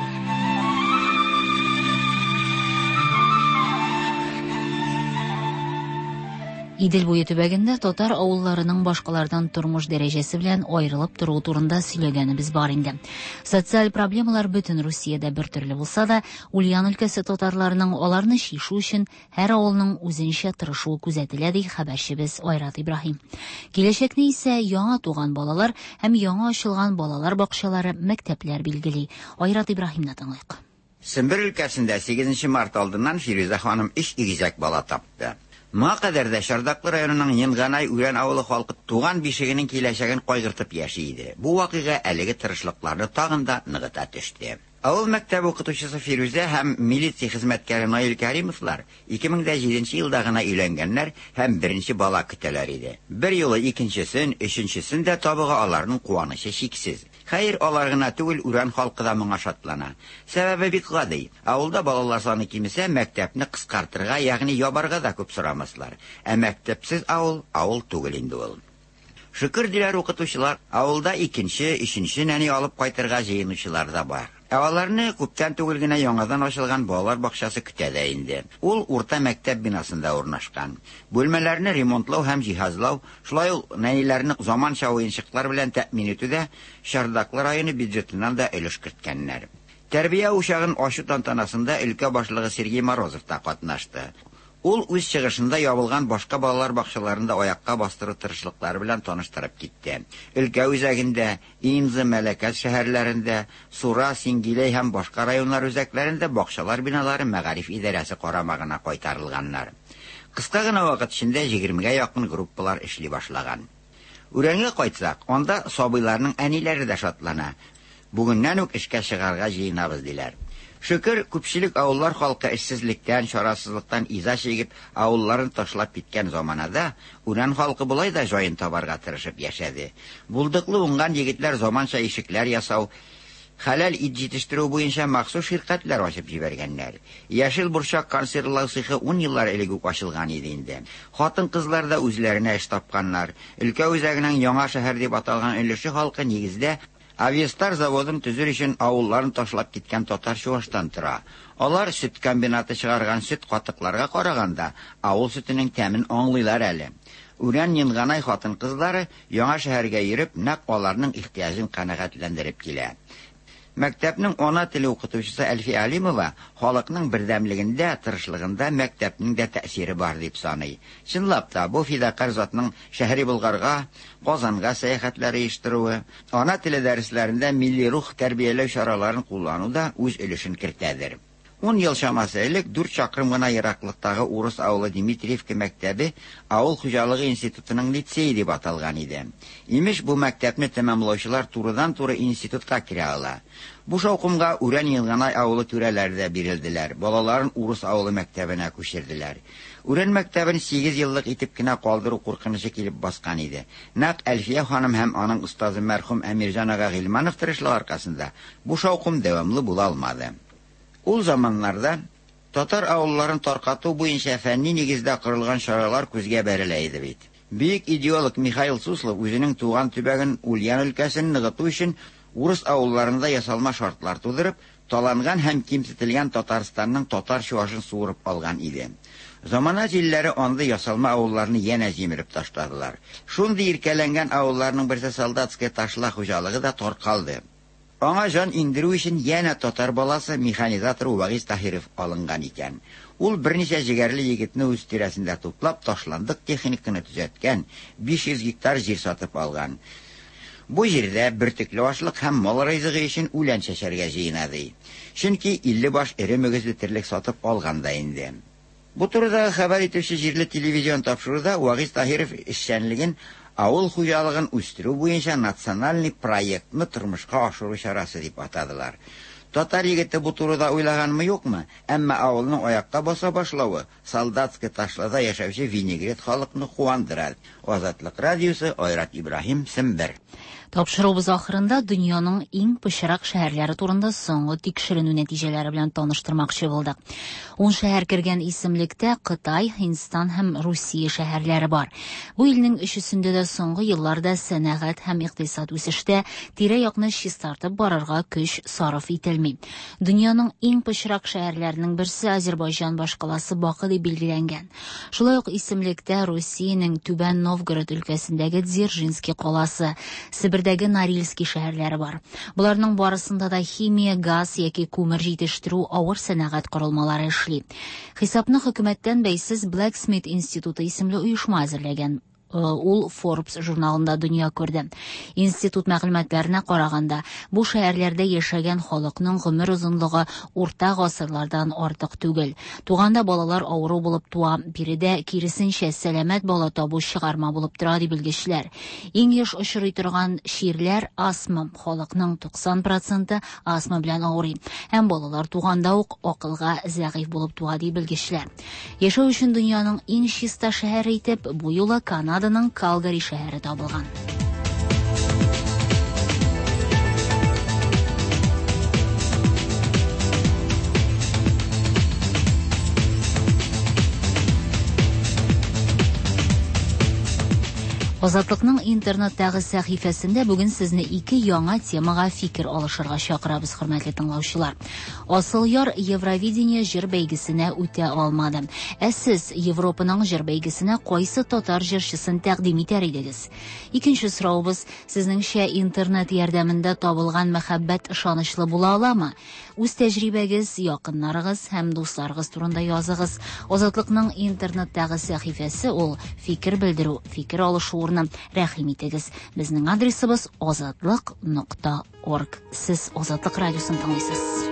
Идел буе төбәгендә татар авылларының башкалардан тормыш дәрәҗәсе белән аерылып тору турында сөйләгәнебез бар инде. Социаль проблемалар бөтен Русиядә бер төрле булса да, Ульян өлкәсе татарларының аларны чишү өчен һәр авылның үзенчә тырышуы күзәтелә, ди хәбәрчебез Айрат Ибраһим. Киләчәкне исә яңа туган балалар һәм яңа ачылган балалар бакчалары, мәктәпләр билгели. Айрат Ибраһимны тыңлыйк. Сембер өлкәсендә 8 март алдыннан Фирүзә ханым 3 игезәк бала тапты. Моңа кадәр дә Шардаклы районының Йынганай Үрән авылы халкы туган бишегенең киләчәген кайгыртып яши иде. Бу вакыйга әлеге тырышлыкларны тагын да ныгыта төште. Авыл мәктәбе укытучысы Фирүзә һәм милиция хезмәткәре Наил Кәримовлар 2007 елда гына өйләнгәннәр һәм беренче бала көтәләр иде. Бер юлы икенчесен, өченчесен дә табыга аларның куанышы чиксез. Хәер, алар гына түгел, Үрән халкы да моңа шатлана. Сәбәбе бик гади. Авылда балалар саны кимесә, мәктәпне кыскартырга, ягъни ябарга да күп сорамаслар. Ә мәктәпсез авыл түгел инде ул. Шөкер диләр укытучылар, авылда икенче, өченче нәни алып кайтырга җыенучылар да бар. Аларны күптән түгел генә яңадан ачылган балалар бакчасы көтә дә инде. Ул урта мәктәп бинасында урнашкан. Бүлмәләрне ремонтлау һәм җиһазлау, шулай ук нәниләрне заманча уенчыклар белән тәэмин итүдә Шардаклы районы бюджетыннан да өлеш керткәннәр. Тәрбия учагын ачу тантанасында өлкә башлыгы Сергей Морозов та катнашты. Ул үз чыгышында ябылган башка балалар бакчаларында аякка бастыру тырышлыклары белән таныштырып китте. Өлкә үзәгендә, Инза, Мәләкәт шәһәрләрендә, Сура, Сингилей һәм башка районнар үзәкләрендә бакчалар биналары мәгариф идарәсе карамагына кайтарылганнар. Кыска гына вакыт эчендә 20гә якын группалар эшли башлаган. Үрәнгә кайтсак, анда сабыйларның әниләре дә шатлана. Бүгеннән үк эшкә чыгарга җыенабыз диләр. Шөкер, күпчелек авыллар халкы эшсезлектән, шарасызлыктан иза чигеп, авылларын ташлап киткән заманада, Үрән халкы булай да җаен табарга тырышып яшәде. Булдыклы уңган егетләр заманча ишекләр ясау, хәләл ит җитештерү буенча махсус ширкәтләр ачып җибәргәннәр. Яшел бурчак консервлау цехы 10 еллар элек үк ачылган иде инде. Хатын-кызлар да үзләренә эш тапканнар. Өлкә үзәгенең яңа шәһәр дип аталган өлеше халкы нигездә Авиастар заводын төзер өчен авылларын ташлап киткән татар чуаштан тора. Алар сөт комбинаты чыгарган сөт катыкларга караганда авыл сөтенең тәмен аңлыйлар әле. Үрән Йынганай хатын-кызлары яңа шәһәргә йөреп, нәкъ аларның ихтияҗын канәгатьләндереп килә. Мәктәпнең ана теле укытучысы Әлфия Алимова халыкның бердәмлегендә, тырышлыгында мәктәпнең дә тәэсире бар дип саный. Чынлап та, бу фидакар затның шәһри Булгарга, Казанга сәяхәтләре оештыруы, ана теле дәресләрендә милли рух тәрбияләү чараларын куллануда үз өлешен кертәдер. 10 ел чамасы элек 4 чакрым гына ераклыктагы урыс авылы Дмитриевка мәктәбе авыл хуҗалыгы институтының лицейы дип аталган иде. Имеш, бу мәктәпне тәмамлаучылар турыдан-туры институтка кирә ала. Бу шаукымга Үрән Йынганай авылы түрәләре дә бирелделәр. Балаларын урыс авылы мәктәбенә күчерделәр. Үрән мәктәбен 8 еллык итеп кенә калдыру куркынычы килеп баскан иде. Нәкъ Әлфия ханым һәм аның остазы мәрхүм Әмирҗан ага Гыйльманов тырышлыгы аркасында бу шаукым дәвамлы була алмады. Ул заманнарда татар авылларын таркату буенча фәнни нигездә корылган чаралар күзгә бәрелә иде бит. Бөек идеолог Михаил Суслов үзенең туган төбәген Ульян өлкәсен ныгыту өчен урыс авылларында ясалма шартлар тудырып, таланган һәм кимсетелгән Татарстанның татар чуашын суырып алган иде. Замана җилләре анда ясалма авылларны янә җимереп ташладылар. Шундый иркәләнгән авылларның берсе солдатская ташла хуҗалыгы да таркалды. Аңа жан индерү өчен янә татар баласы механизатор Вагиз Таһиров алынган икән. Ул берничә җигәрле егетне үз тирәсендә туплап, ташландык техниканы төзәткән, 500 гектар җир сатып алган. Бу җирдә бертөкле ашлык һәм мал ризыгы өчен үлән чәчәргә җыенады. Чөнки 50 баш эре мөгезле терлек сатып алган да инде. Бу турыда хәбәр итүче җирле телевизион тапшыруда Вагиз Таһиров эшчәнлеген авыл хуҗалыгын үстерү буенча национальный проектны тормышка ашыру чарасы дип атадылар. Татар егете бу турыда уйлаганмы юкмы? Әмма авылның аякка баса башлавы солдатская ташлада яшәүче винегрет халыкны куандыра. Азатлык радиосы, Айрат Ибраһим, Сембер. Тапшырыбыз ахырында дөньяның иң пычрак шәһәрләре турында соңгы тикшеренү нәтиҗәләре белән таныштырмакчы булдык. 10 шәһәр кергән исемлектә Кытай, Һиндстан һәм Русия шәһәрләре бар. Бу илнең өчесендә дә соңгы елларда сәнәгать һәм икътисад үсештә тирә-якны чистартып барырга көч сарыф ителми. Дөньяның иң пычрак шәһәрләренең берсе Азербайҗан башкаласы Баку дип билгеләнгән. Шулай ук исемлектә Русиянең Түбән Новгород өлкәсендәге Дзержинский каласы, Сибирдәге Норильский шәһәрләре бар. Буларның барысында да химия, газ яки күмер җитештерү авыр сәнәгать корылмалары эшли. Хисапны хөкүмәттән бәйсез Blacksmith институты исемле оешма әзерләгән. Ул Forbes журналында дөнья күрде. Институт мәгълүматларына караганда, бу шәһәрләрдә яшәгән халыкның гомер озынлыгы урта гасырлардан артык түгел. Туганда балалар авыру булып туа, биредә киресенчә сәламәт бала табу чыгарма булып тора дип белгечләр. Иң еш очрый торган ширләр астма, халыкның 90% астма белән авырый. Һәм балалар туганда ук акылга зәгыйф булып туа дип белгечләр. Яшәү өчен дөньяның иң чиста шәһәре итеп бу юлы Канаданың Калгари шәһәре табылган. Азатлыкның интернеттагы сәхифәсендә бүген сезне 2 яңа темага фикер алышырга чакырабыз, хөрмәтле тыңлаучылар. Асыл яр Евровидение җыр бәйгесенә үтә алмады. Ә сез Европаның җыр бәйгесенә кайсы татар җырчысын тәкъдим итәр идегез? Икенче сораубыз, сезнеңчә интернет ярдәмендә табылган мәхәббәт ышанычлы була аламы? Үз тәҗрибәгез, якыннарыгыз һәм дусларыгыз турында языгыз. Азатлыкның интернеттагы сәхифәсе ул фикер белдерү, фикер алышу рәхим итегез. Безнең адресыбыз azatlyk.org. Сез Азатлык радиосын тыңлыйсыз.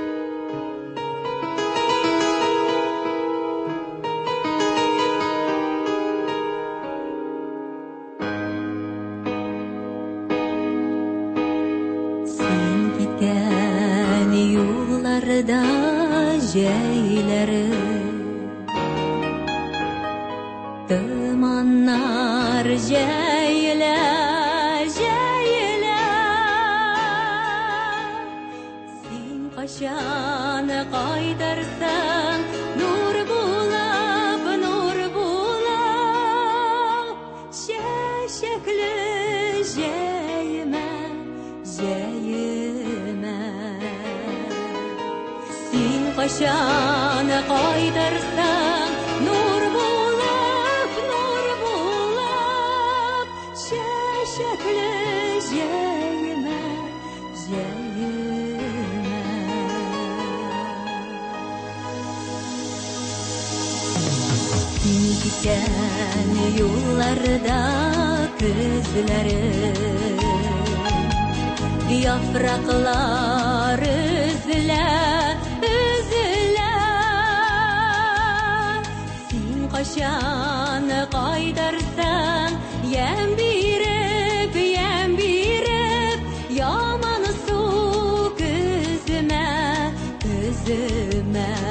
Сен киткән юлларда җәйләре Тыманнар җәйлә, җәйлә, син качан кайтырсың, нур булып, чәчәкле җәймә, җәймә. Син качан кайтырсың, нур чәчәкле җәймә, җәймә. Син киткән юлларда күзләре, яфраклар өзелә, өзелә. Син качан кайтырсың, Ям биреп, яман су күземә, күземә.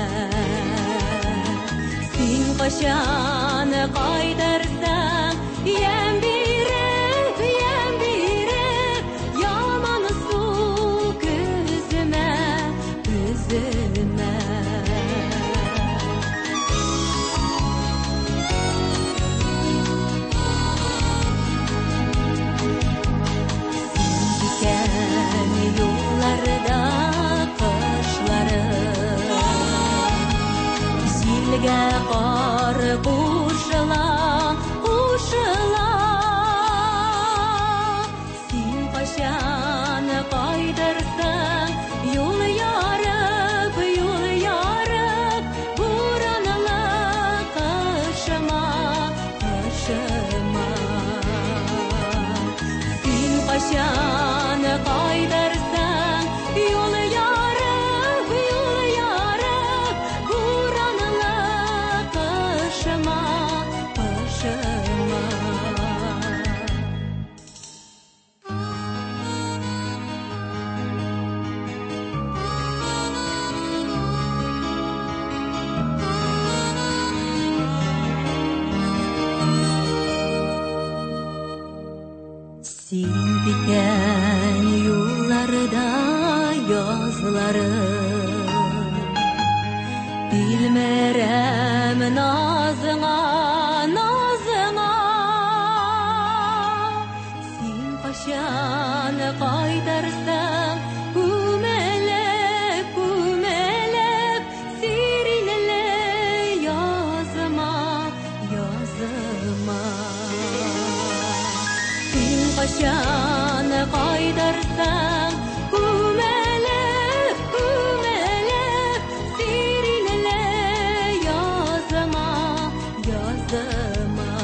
Син качан кайтырсың, ям биреп, яман су күземә, күземә. Җилгә кар кушыла, кушыла. Син качан кайтырсың, юл ярып, буранлы кышыма, кышыма. Син качан кайтырсың, юл ярып, буранлы кышыма, кышыма. Син дигән yazları bilmerem nazına nazına sen kaşan kaydarsan kumelep kumelep sirinle yazma yazma sen kaşan kaydarsan kumelep kumelep sirinle yazma yazma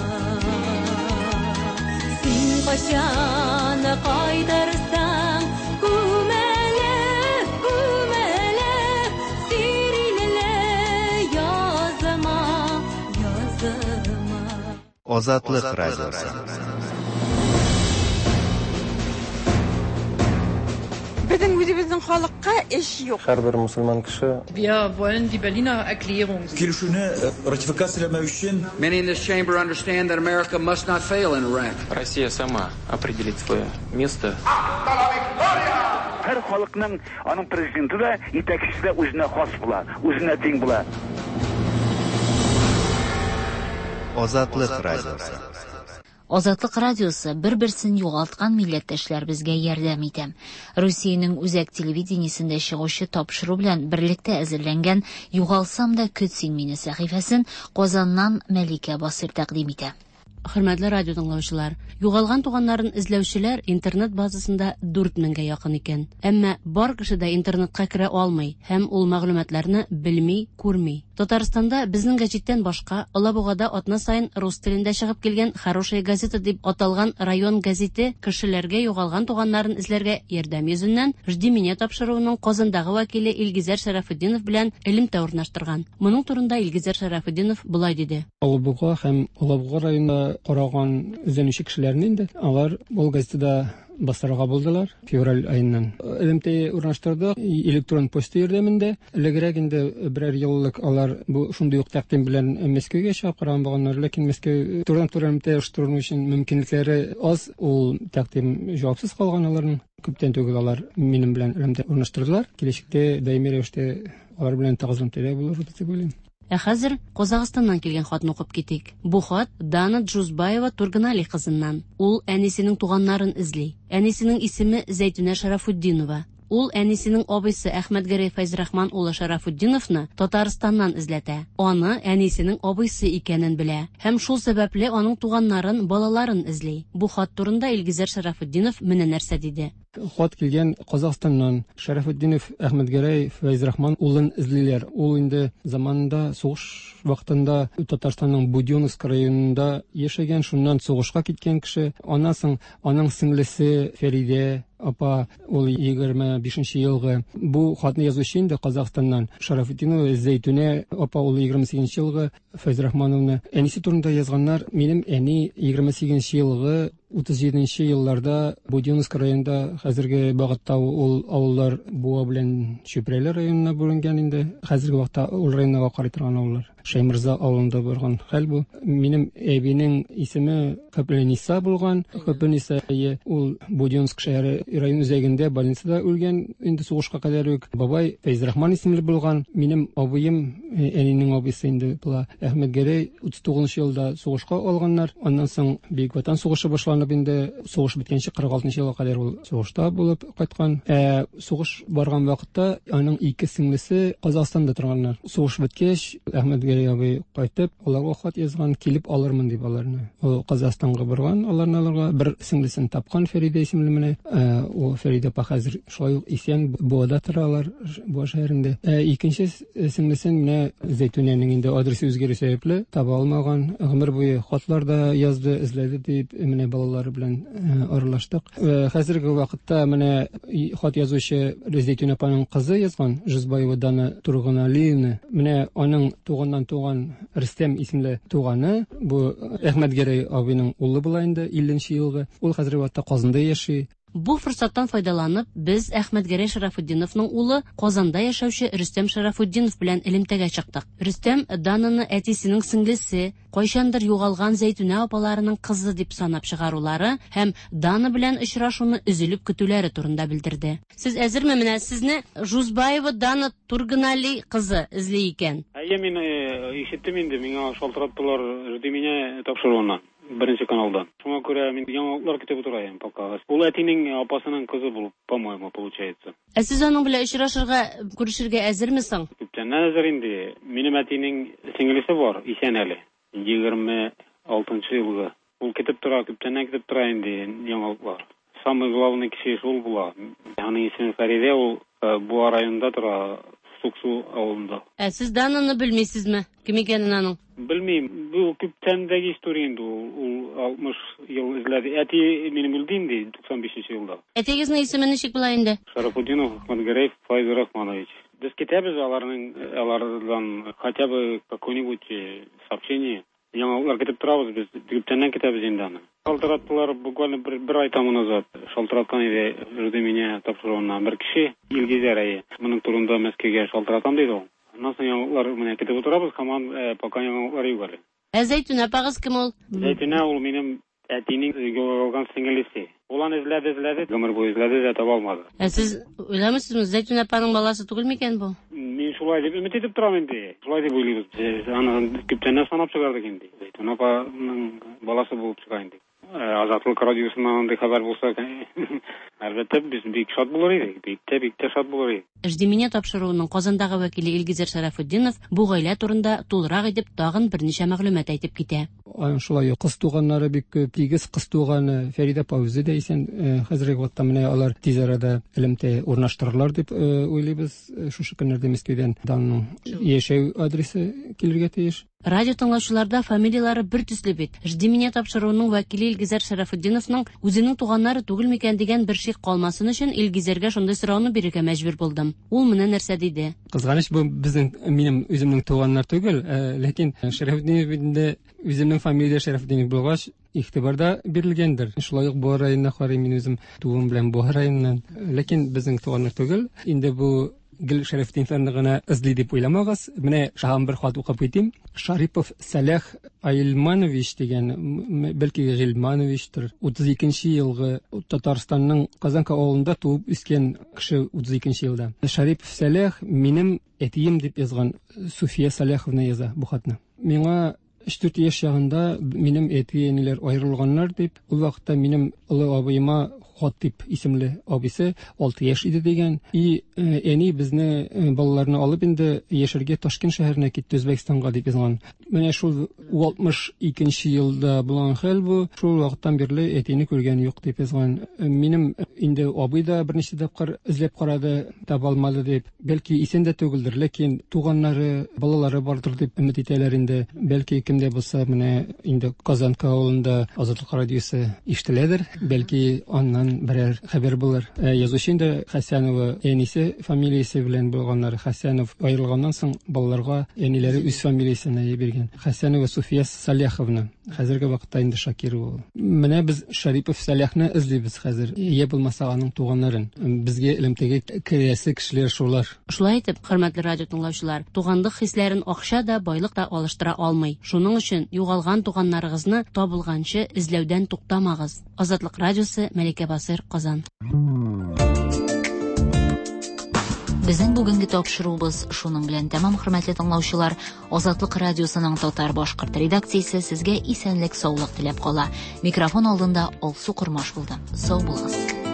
sen kaşan kaydarsan kumelep kumelep sirinle yazma yazma. Azatlık Radyosu. Bizim üzümüzün halkka eş yok. Her bir Müslüman kişi Wir wollen die Berliner Erklärung. Келишүүнү ратификациялау үчүн Many in this chamber understand that America must not fail in Iraq. Россия сама определит свое место. Her халыктын анын президенти да, жетекчиси да өзүнө хас була, өзүнө тең була. Azatlık Radyosu. Азатлык радиосы бер-берсен югалткан милләттәшләребезгә ярдәм итә. Русиянең үзәк телевидениесендә чыгучы тапшыру белән берлектә әзерләнгән "Югалсам да көт син мине" сәхифәсен Казаннан Мәликә Басыр тәкъдим итә. Хөрмәтле радио тыңлаучылар, югалган туганнарын эзләүчеләр интернет базасында 4000-гә якын икән. Әмма бар кеше дә интернетка керә алмый һәм ул мәгълүматларны белми, күрми. Татарстанда безнең гәҗиттән башка Алабугада атна сайын рус телендә чыгып килгән "Хорошая газета" дип аталган район газеты кешеләргә югалган туганнарын эзләргә ярдәм йөзеннән "Жди меня" тапшыруының Казандагы вәкиле Илгизәр Шәрәфетдинов белән элемтә урнаштырган. Моның турында Илгизәр Шәрәфетдинов булай диде. Алабуга һәм Алабуга районында караган үзенче кешеләрне инде алар ул газетада бастырырга булдылар февраль айыннан. Элемтә урнаштырдык электрон почта ярдәмендә. Элегрәк инде берәр еллык алар бу шундый ук тәкъдим белән Мәскәүгә чакырган булганнар, ләкин Мәскәү турыдан-туры оештыру өчен мөмкинлекләре аз, ул тәкъдим җавапсыз калган аларның. Күптән түгел алар минем белән элемтә урнаштырдылар. Киләчәктә даими рәвештә алар белән тагын элемтә булыр дип уйлыйм. Ә хәзер Казакъстаннан килгән хатны укып китик. Бу хат Дана Джузбаева Тургынали кызыннан. Ул әнисенең туганнарын эзли. Әнисенең исеме Зәйтүнә Шарафутдинова. Ул әнисенең абыйсы Әхмәтгәрәй Фәйзрахман улы Шарафутдиновны Татарстаннан эзләтә. Аны әнисенең абыйсы икәнен белә һәм шул сәбәпле аның туганнарын, балаларын эзли. Бу хат турында Илгизәр Шарафутдинов менә нәрсә диде. Хат килгән Казакъстаннан. Шәрәфетдинов Әхмәтгәрәй Фәйзрахман улын эзлиләр. Ул инде заманында сугыш вакытында Татарстанның Будённовск районында яшәгән, шуннан сугышка киткән кеше. Аннан соң аның сеңлесе Фәридә апа ул 25 елгы бу хатны язучы инде Казакъстаннан. Шәрәфетдинова Зәйтүнә апа ул 28 елгы Фәйзрахмановны әнисе турында язганнар. Минем әни 28 елгы 37 елларда Будённовск районында, хәзерге вакытта ул авыллар Буа белән Чүпрәле районына бүленгән инде. Хәзерге вакытта ул районга карый торган авыллар. Шаймырза авылында барган хәл бу. Минем әбинең исеме Хөпниса булган. Хөпниса ул Будённовск шәһәре район үзәгендә больницада үлгән инде сугышка кадәр үк. Бабай Фәйзрахман исемле булган. Минем абыем, әнинең абыйсы инде була Әхмәтгәрәй 39 елда сугышка алганнар. Аннан соң Бөек Ватан сугышы башланып инде сугыш биткәнче 46 елга кадәр ул сугышта булып кайткан. Сугыш барган вакытта аның ике сеңлесе Казакъстанда торганнар. Сугыш биткәч Әхмәтгәрәй абый кайтып, аларга хат язган, килеп алырмын дип аларны. Ул Казакъстанга барган, аларны аларга бер сеңлесен тапкан, Фәридә исемле менә. Ул Фәридә апа хәзер шулай ук исән Буада торалар, Буа шәһәрендә. Икенче сеңлесен менә Зәйтүнәнең инде адресы үзгәрү сәбәпле таба алмаган. Гомер буе хатлар да язды, эзләде дип менә балалары белән аралаштык. Хәзерге вакытта менә хат язучы Зәйтүнә апаның кызы язган, Джузбаева Дана Тургыналиевна. Менә аның туганнан туган Рөстәм исемле туганы, бу Әхмәтгәрәй абыйның улы була инде 50 елгы. Ул хәзерге вакытта Казанда яши. Бу форсаттан файдаланып, без Әхмәтгәрәй Шарафутдиновның улы Казанда яшәүче Рөстәм Шарафутдинов белән элемтәгә чыктык. Рөстәм Дананы әтисенең сеңлесе, кайчандыр югалган Зәйтүнә апаларының кызы дип санап чыгарулары һәм Дана белән очрашуны өзелеп көтүләре турында белдерде. Сез әзерме менә сезне Жузбаева Дана Тургынали кызы эзли икән? Мин ишеттем инде, миңа шалтыраттылар Рөдемине тапшыруына. Беренче каналдан. Шуңа күрә мин яңалыклар көтеп утырам пока. Ул әтинең апасының кызы булып, по-моему, получается. Сез аның белән очрашырга, күрешергә әзермесең? Күптән әзер инде. Минем әтинең сеңлесе бар, исән әле. 26 елгы. Ул көтеп тора, күптән көтеп тора инде яңалыклар. Самый главный кеше шул була. Аның исеме Фариде, ул бу районда тора, Суксу авылында. Сез Дананы белмисезме? Кем икәнен аның? Белмим. Бу күптәндәге история инде. Ул 60 ел эзләде. Әти минем үлде инде 95 елда. Әтегезнең исеме ничек була инде? Шарафутдинов Ахматгараев Файз Рахманович. Без китәбез алардан хотя бы какое-нибудь сообщение. Яңалыклар көтеп торабыз без. Күптәннән көтәбез инде аны. Шалтыраттылар буквально бер ай тому назад. Шалтыраткан иде Рөдемине тапшыруына бер кеше Илгизәр әйе. Моның турында Мәскәүгә шалтыратам диде ул. Аннан яңалыклар менә көтеп утырабыз, һаман пока яңалыклар юк әле. Зәйтүнә апагыз кем ул? Зәйтүнә ул минем әтинең югалган сеңлесе. Ул аны эзләде, гомер буе эзләде дә таба алмады. Сез уйламыйсызмы, Зәйтүнә апаның баласы түгел микән бу? Мин шулай дип өмет итеп торам инде. Шулай дип уйлыйбыз. Аны күптән санап чыгардык инде. Зәйтүнә апаның баласы булып чыга инде. Азатлык радиосыннан андый хәбәр булса, әлбәттә без бик шат булыр идек. Бик тә шат булыр идек. Рөдемине тапшыруының Казандагы вәкиле Илгизәр Шарафутдинов бу гаилә турында тулырак итеп тагын берничә мәгълүмат әйтеп китә. Шулай кыз туганнары бик күп, тигез кыз туганы Фәридә Паузи да исән хәзерге вакытта менә алар тиз арада элемтә урнаштырырлар дип уйлыйбыз. Шушы көннәрдә Мәскәүдән Данның яшәү адресы килергә тиеш. Радио тыңлаучыларда фамилиялары бер төсле бит. Рөдемине тапшыруының вәкиле Илгизәр Шарафутдиновның үзенең туганнары түгел микән дигән бер шик калмасын өчен Илгизәргә шундый сорауны бирергә мәҗбүр булдым. Ул менә нәрсә диде? Кызганыч, бу минем үземнең туганнар түгел, ләкин Шарафутдинов үземнең фамилия Шарафутдинов булгач игътибарда бирелгәндер. Шулай ук бу районда карый, мин үзем тугым белән бу районнан, ләкин безнең туганнар түгел. Инде бу Гел Шарафутдиновларны гына эзли дип уйламагыз. Менә шагам бер хат укып әйтим. Шарипов Салах Айлманович дигән, бәлки Гилмановичтер. 32 елгы Татарстанның Казанка авылында туып үскән кеше 32 елда. Шарипов Салах минем әтием дип язган. Суфия Салаховна яза бу хатны. Миңа 3-4 яшь ягында минем әти-әниләр аерылганнар дип, ул вакытта минем олы абыйыма Хатип исемле абыйсы 6 яшь иде дигән. Әни безне балаларны алып инде яшәргә Ташкент шәһәренә китте, Үзбәкстанга дип язган. Менә шул 62 елда булган хәл бу. Шул вакыттан бирле әтине күргән юк дип язган. Минем инде абый да берничә тапкыр эзләп карады, таба алмады дип. Бәлки исән дә түгелдер, ләкин туганнары, балалары бардыр дип өмет итәләр инде. Бәлки кемдә булса, менә инде Казанка авылында Азатлык радиосы ишетеләдер. Бәлки аннан берәр хәбәр булыр. Язучы инде Хәсәнова, әнисе фамилиясе белән булганнар. Хәсәнов аерылганнан соң балаларга әниләре үз фамилиясен биргән. Хәсәнова Суфия Саляховна. Хәзерге вакытта инде Шакирова. Менә без Шарипов Саляхны эзлибез хәзер. Я булмаса аның туганнарын. Безгә элемтәгә керәсе кешеләр шулар. Шулай итеп, хөрмәтле радио тыңлаучылар, туганлык хисләрен акча да, байлык да алыштыра алмый. Шуның өчен югалган туганнарыгызны табылганчы эзләүдән туктамагыз. Азатлык радиосы, Мәликә Басыр, Казан. Безнең бүгенге тапшыруыбыз шуның белән тәмам, хөрмәтле тыңлаучылар. Азатлык радиосының татар-башкорт редакциясе сезгә исәнлек, саулык теләп кала. Микрофон алдында Алсу Кормаш булды. Сау булыгыз.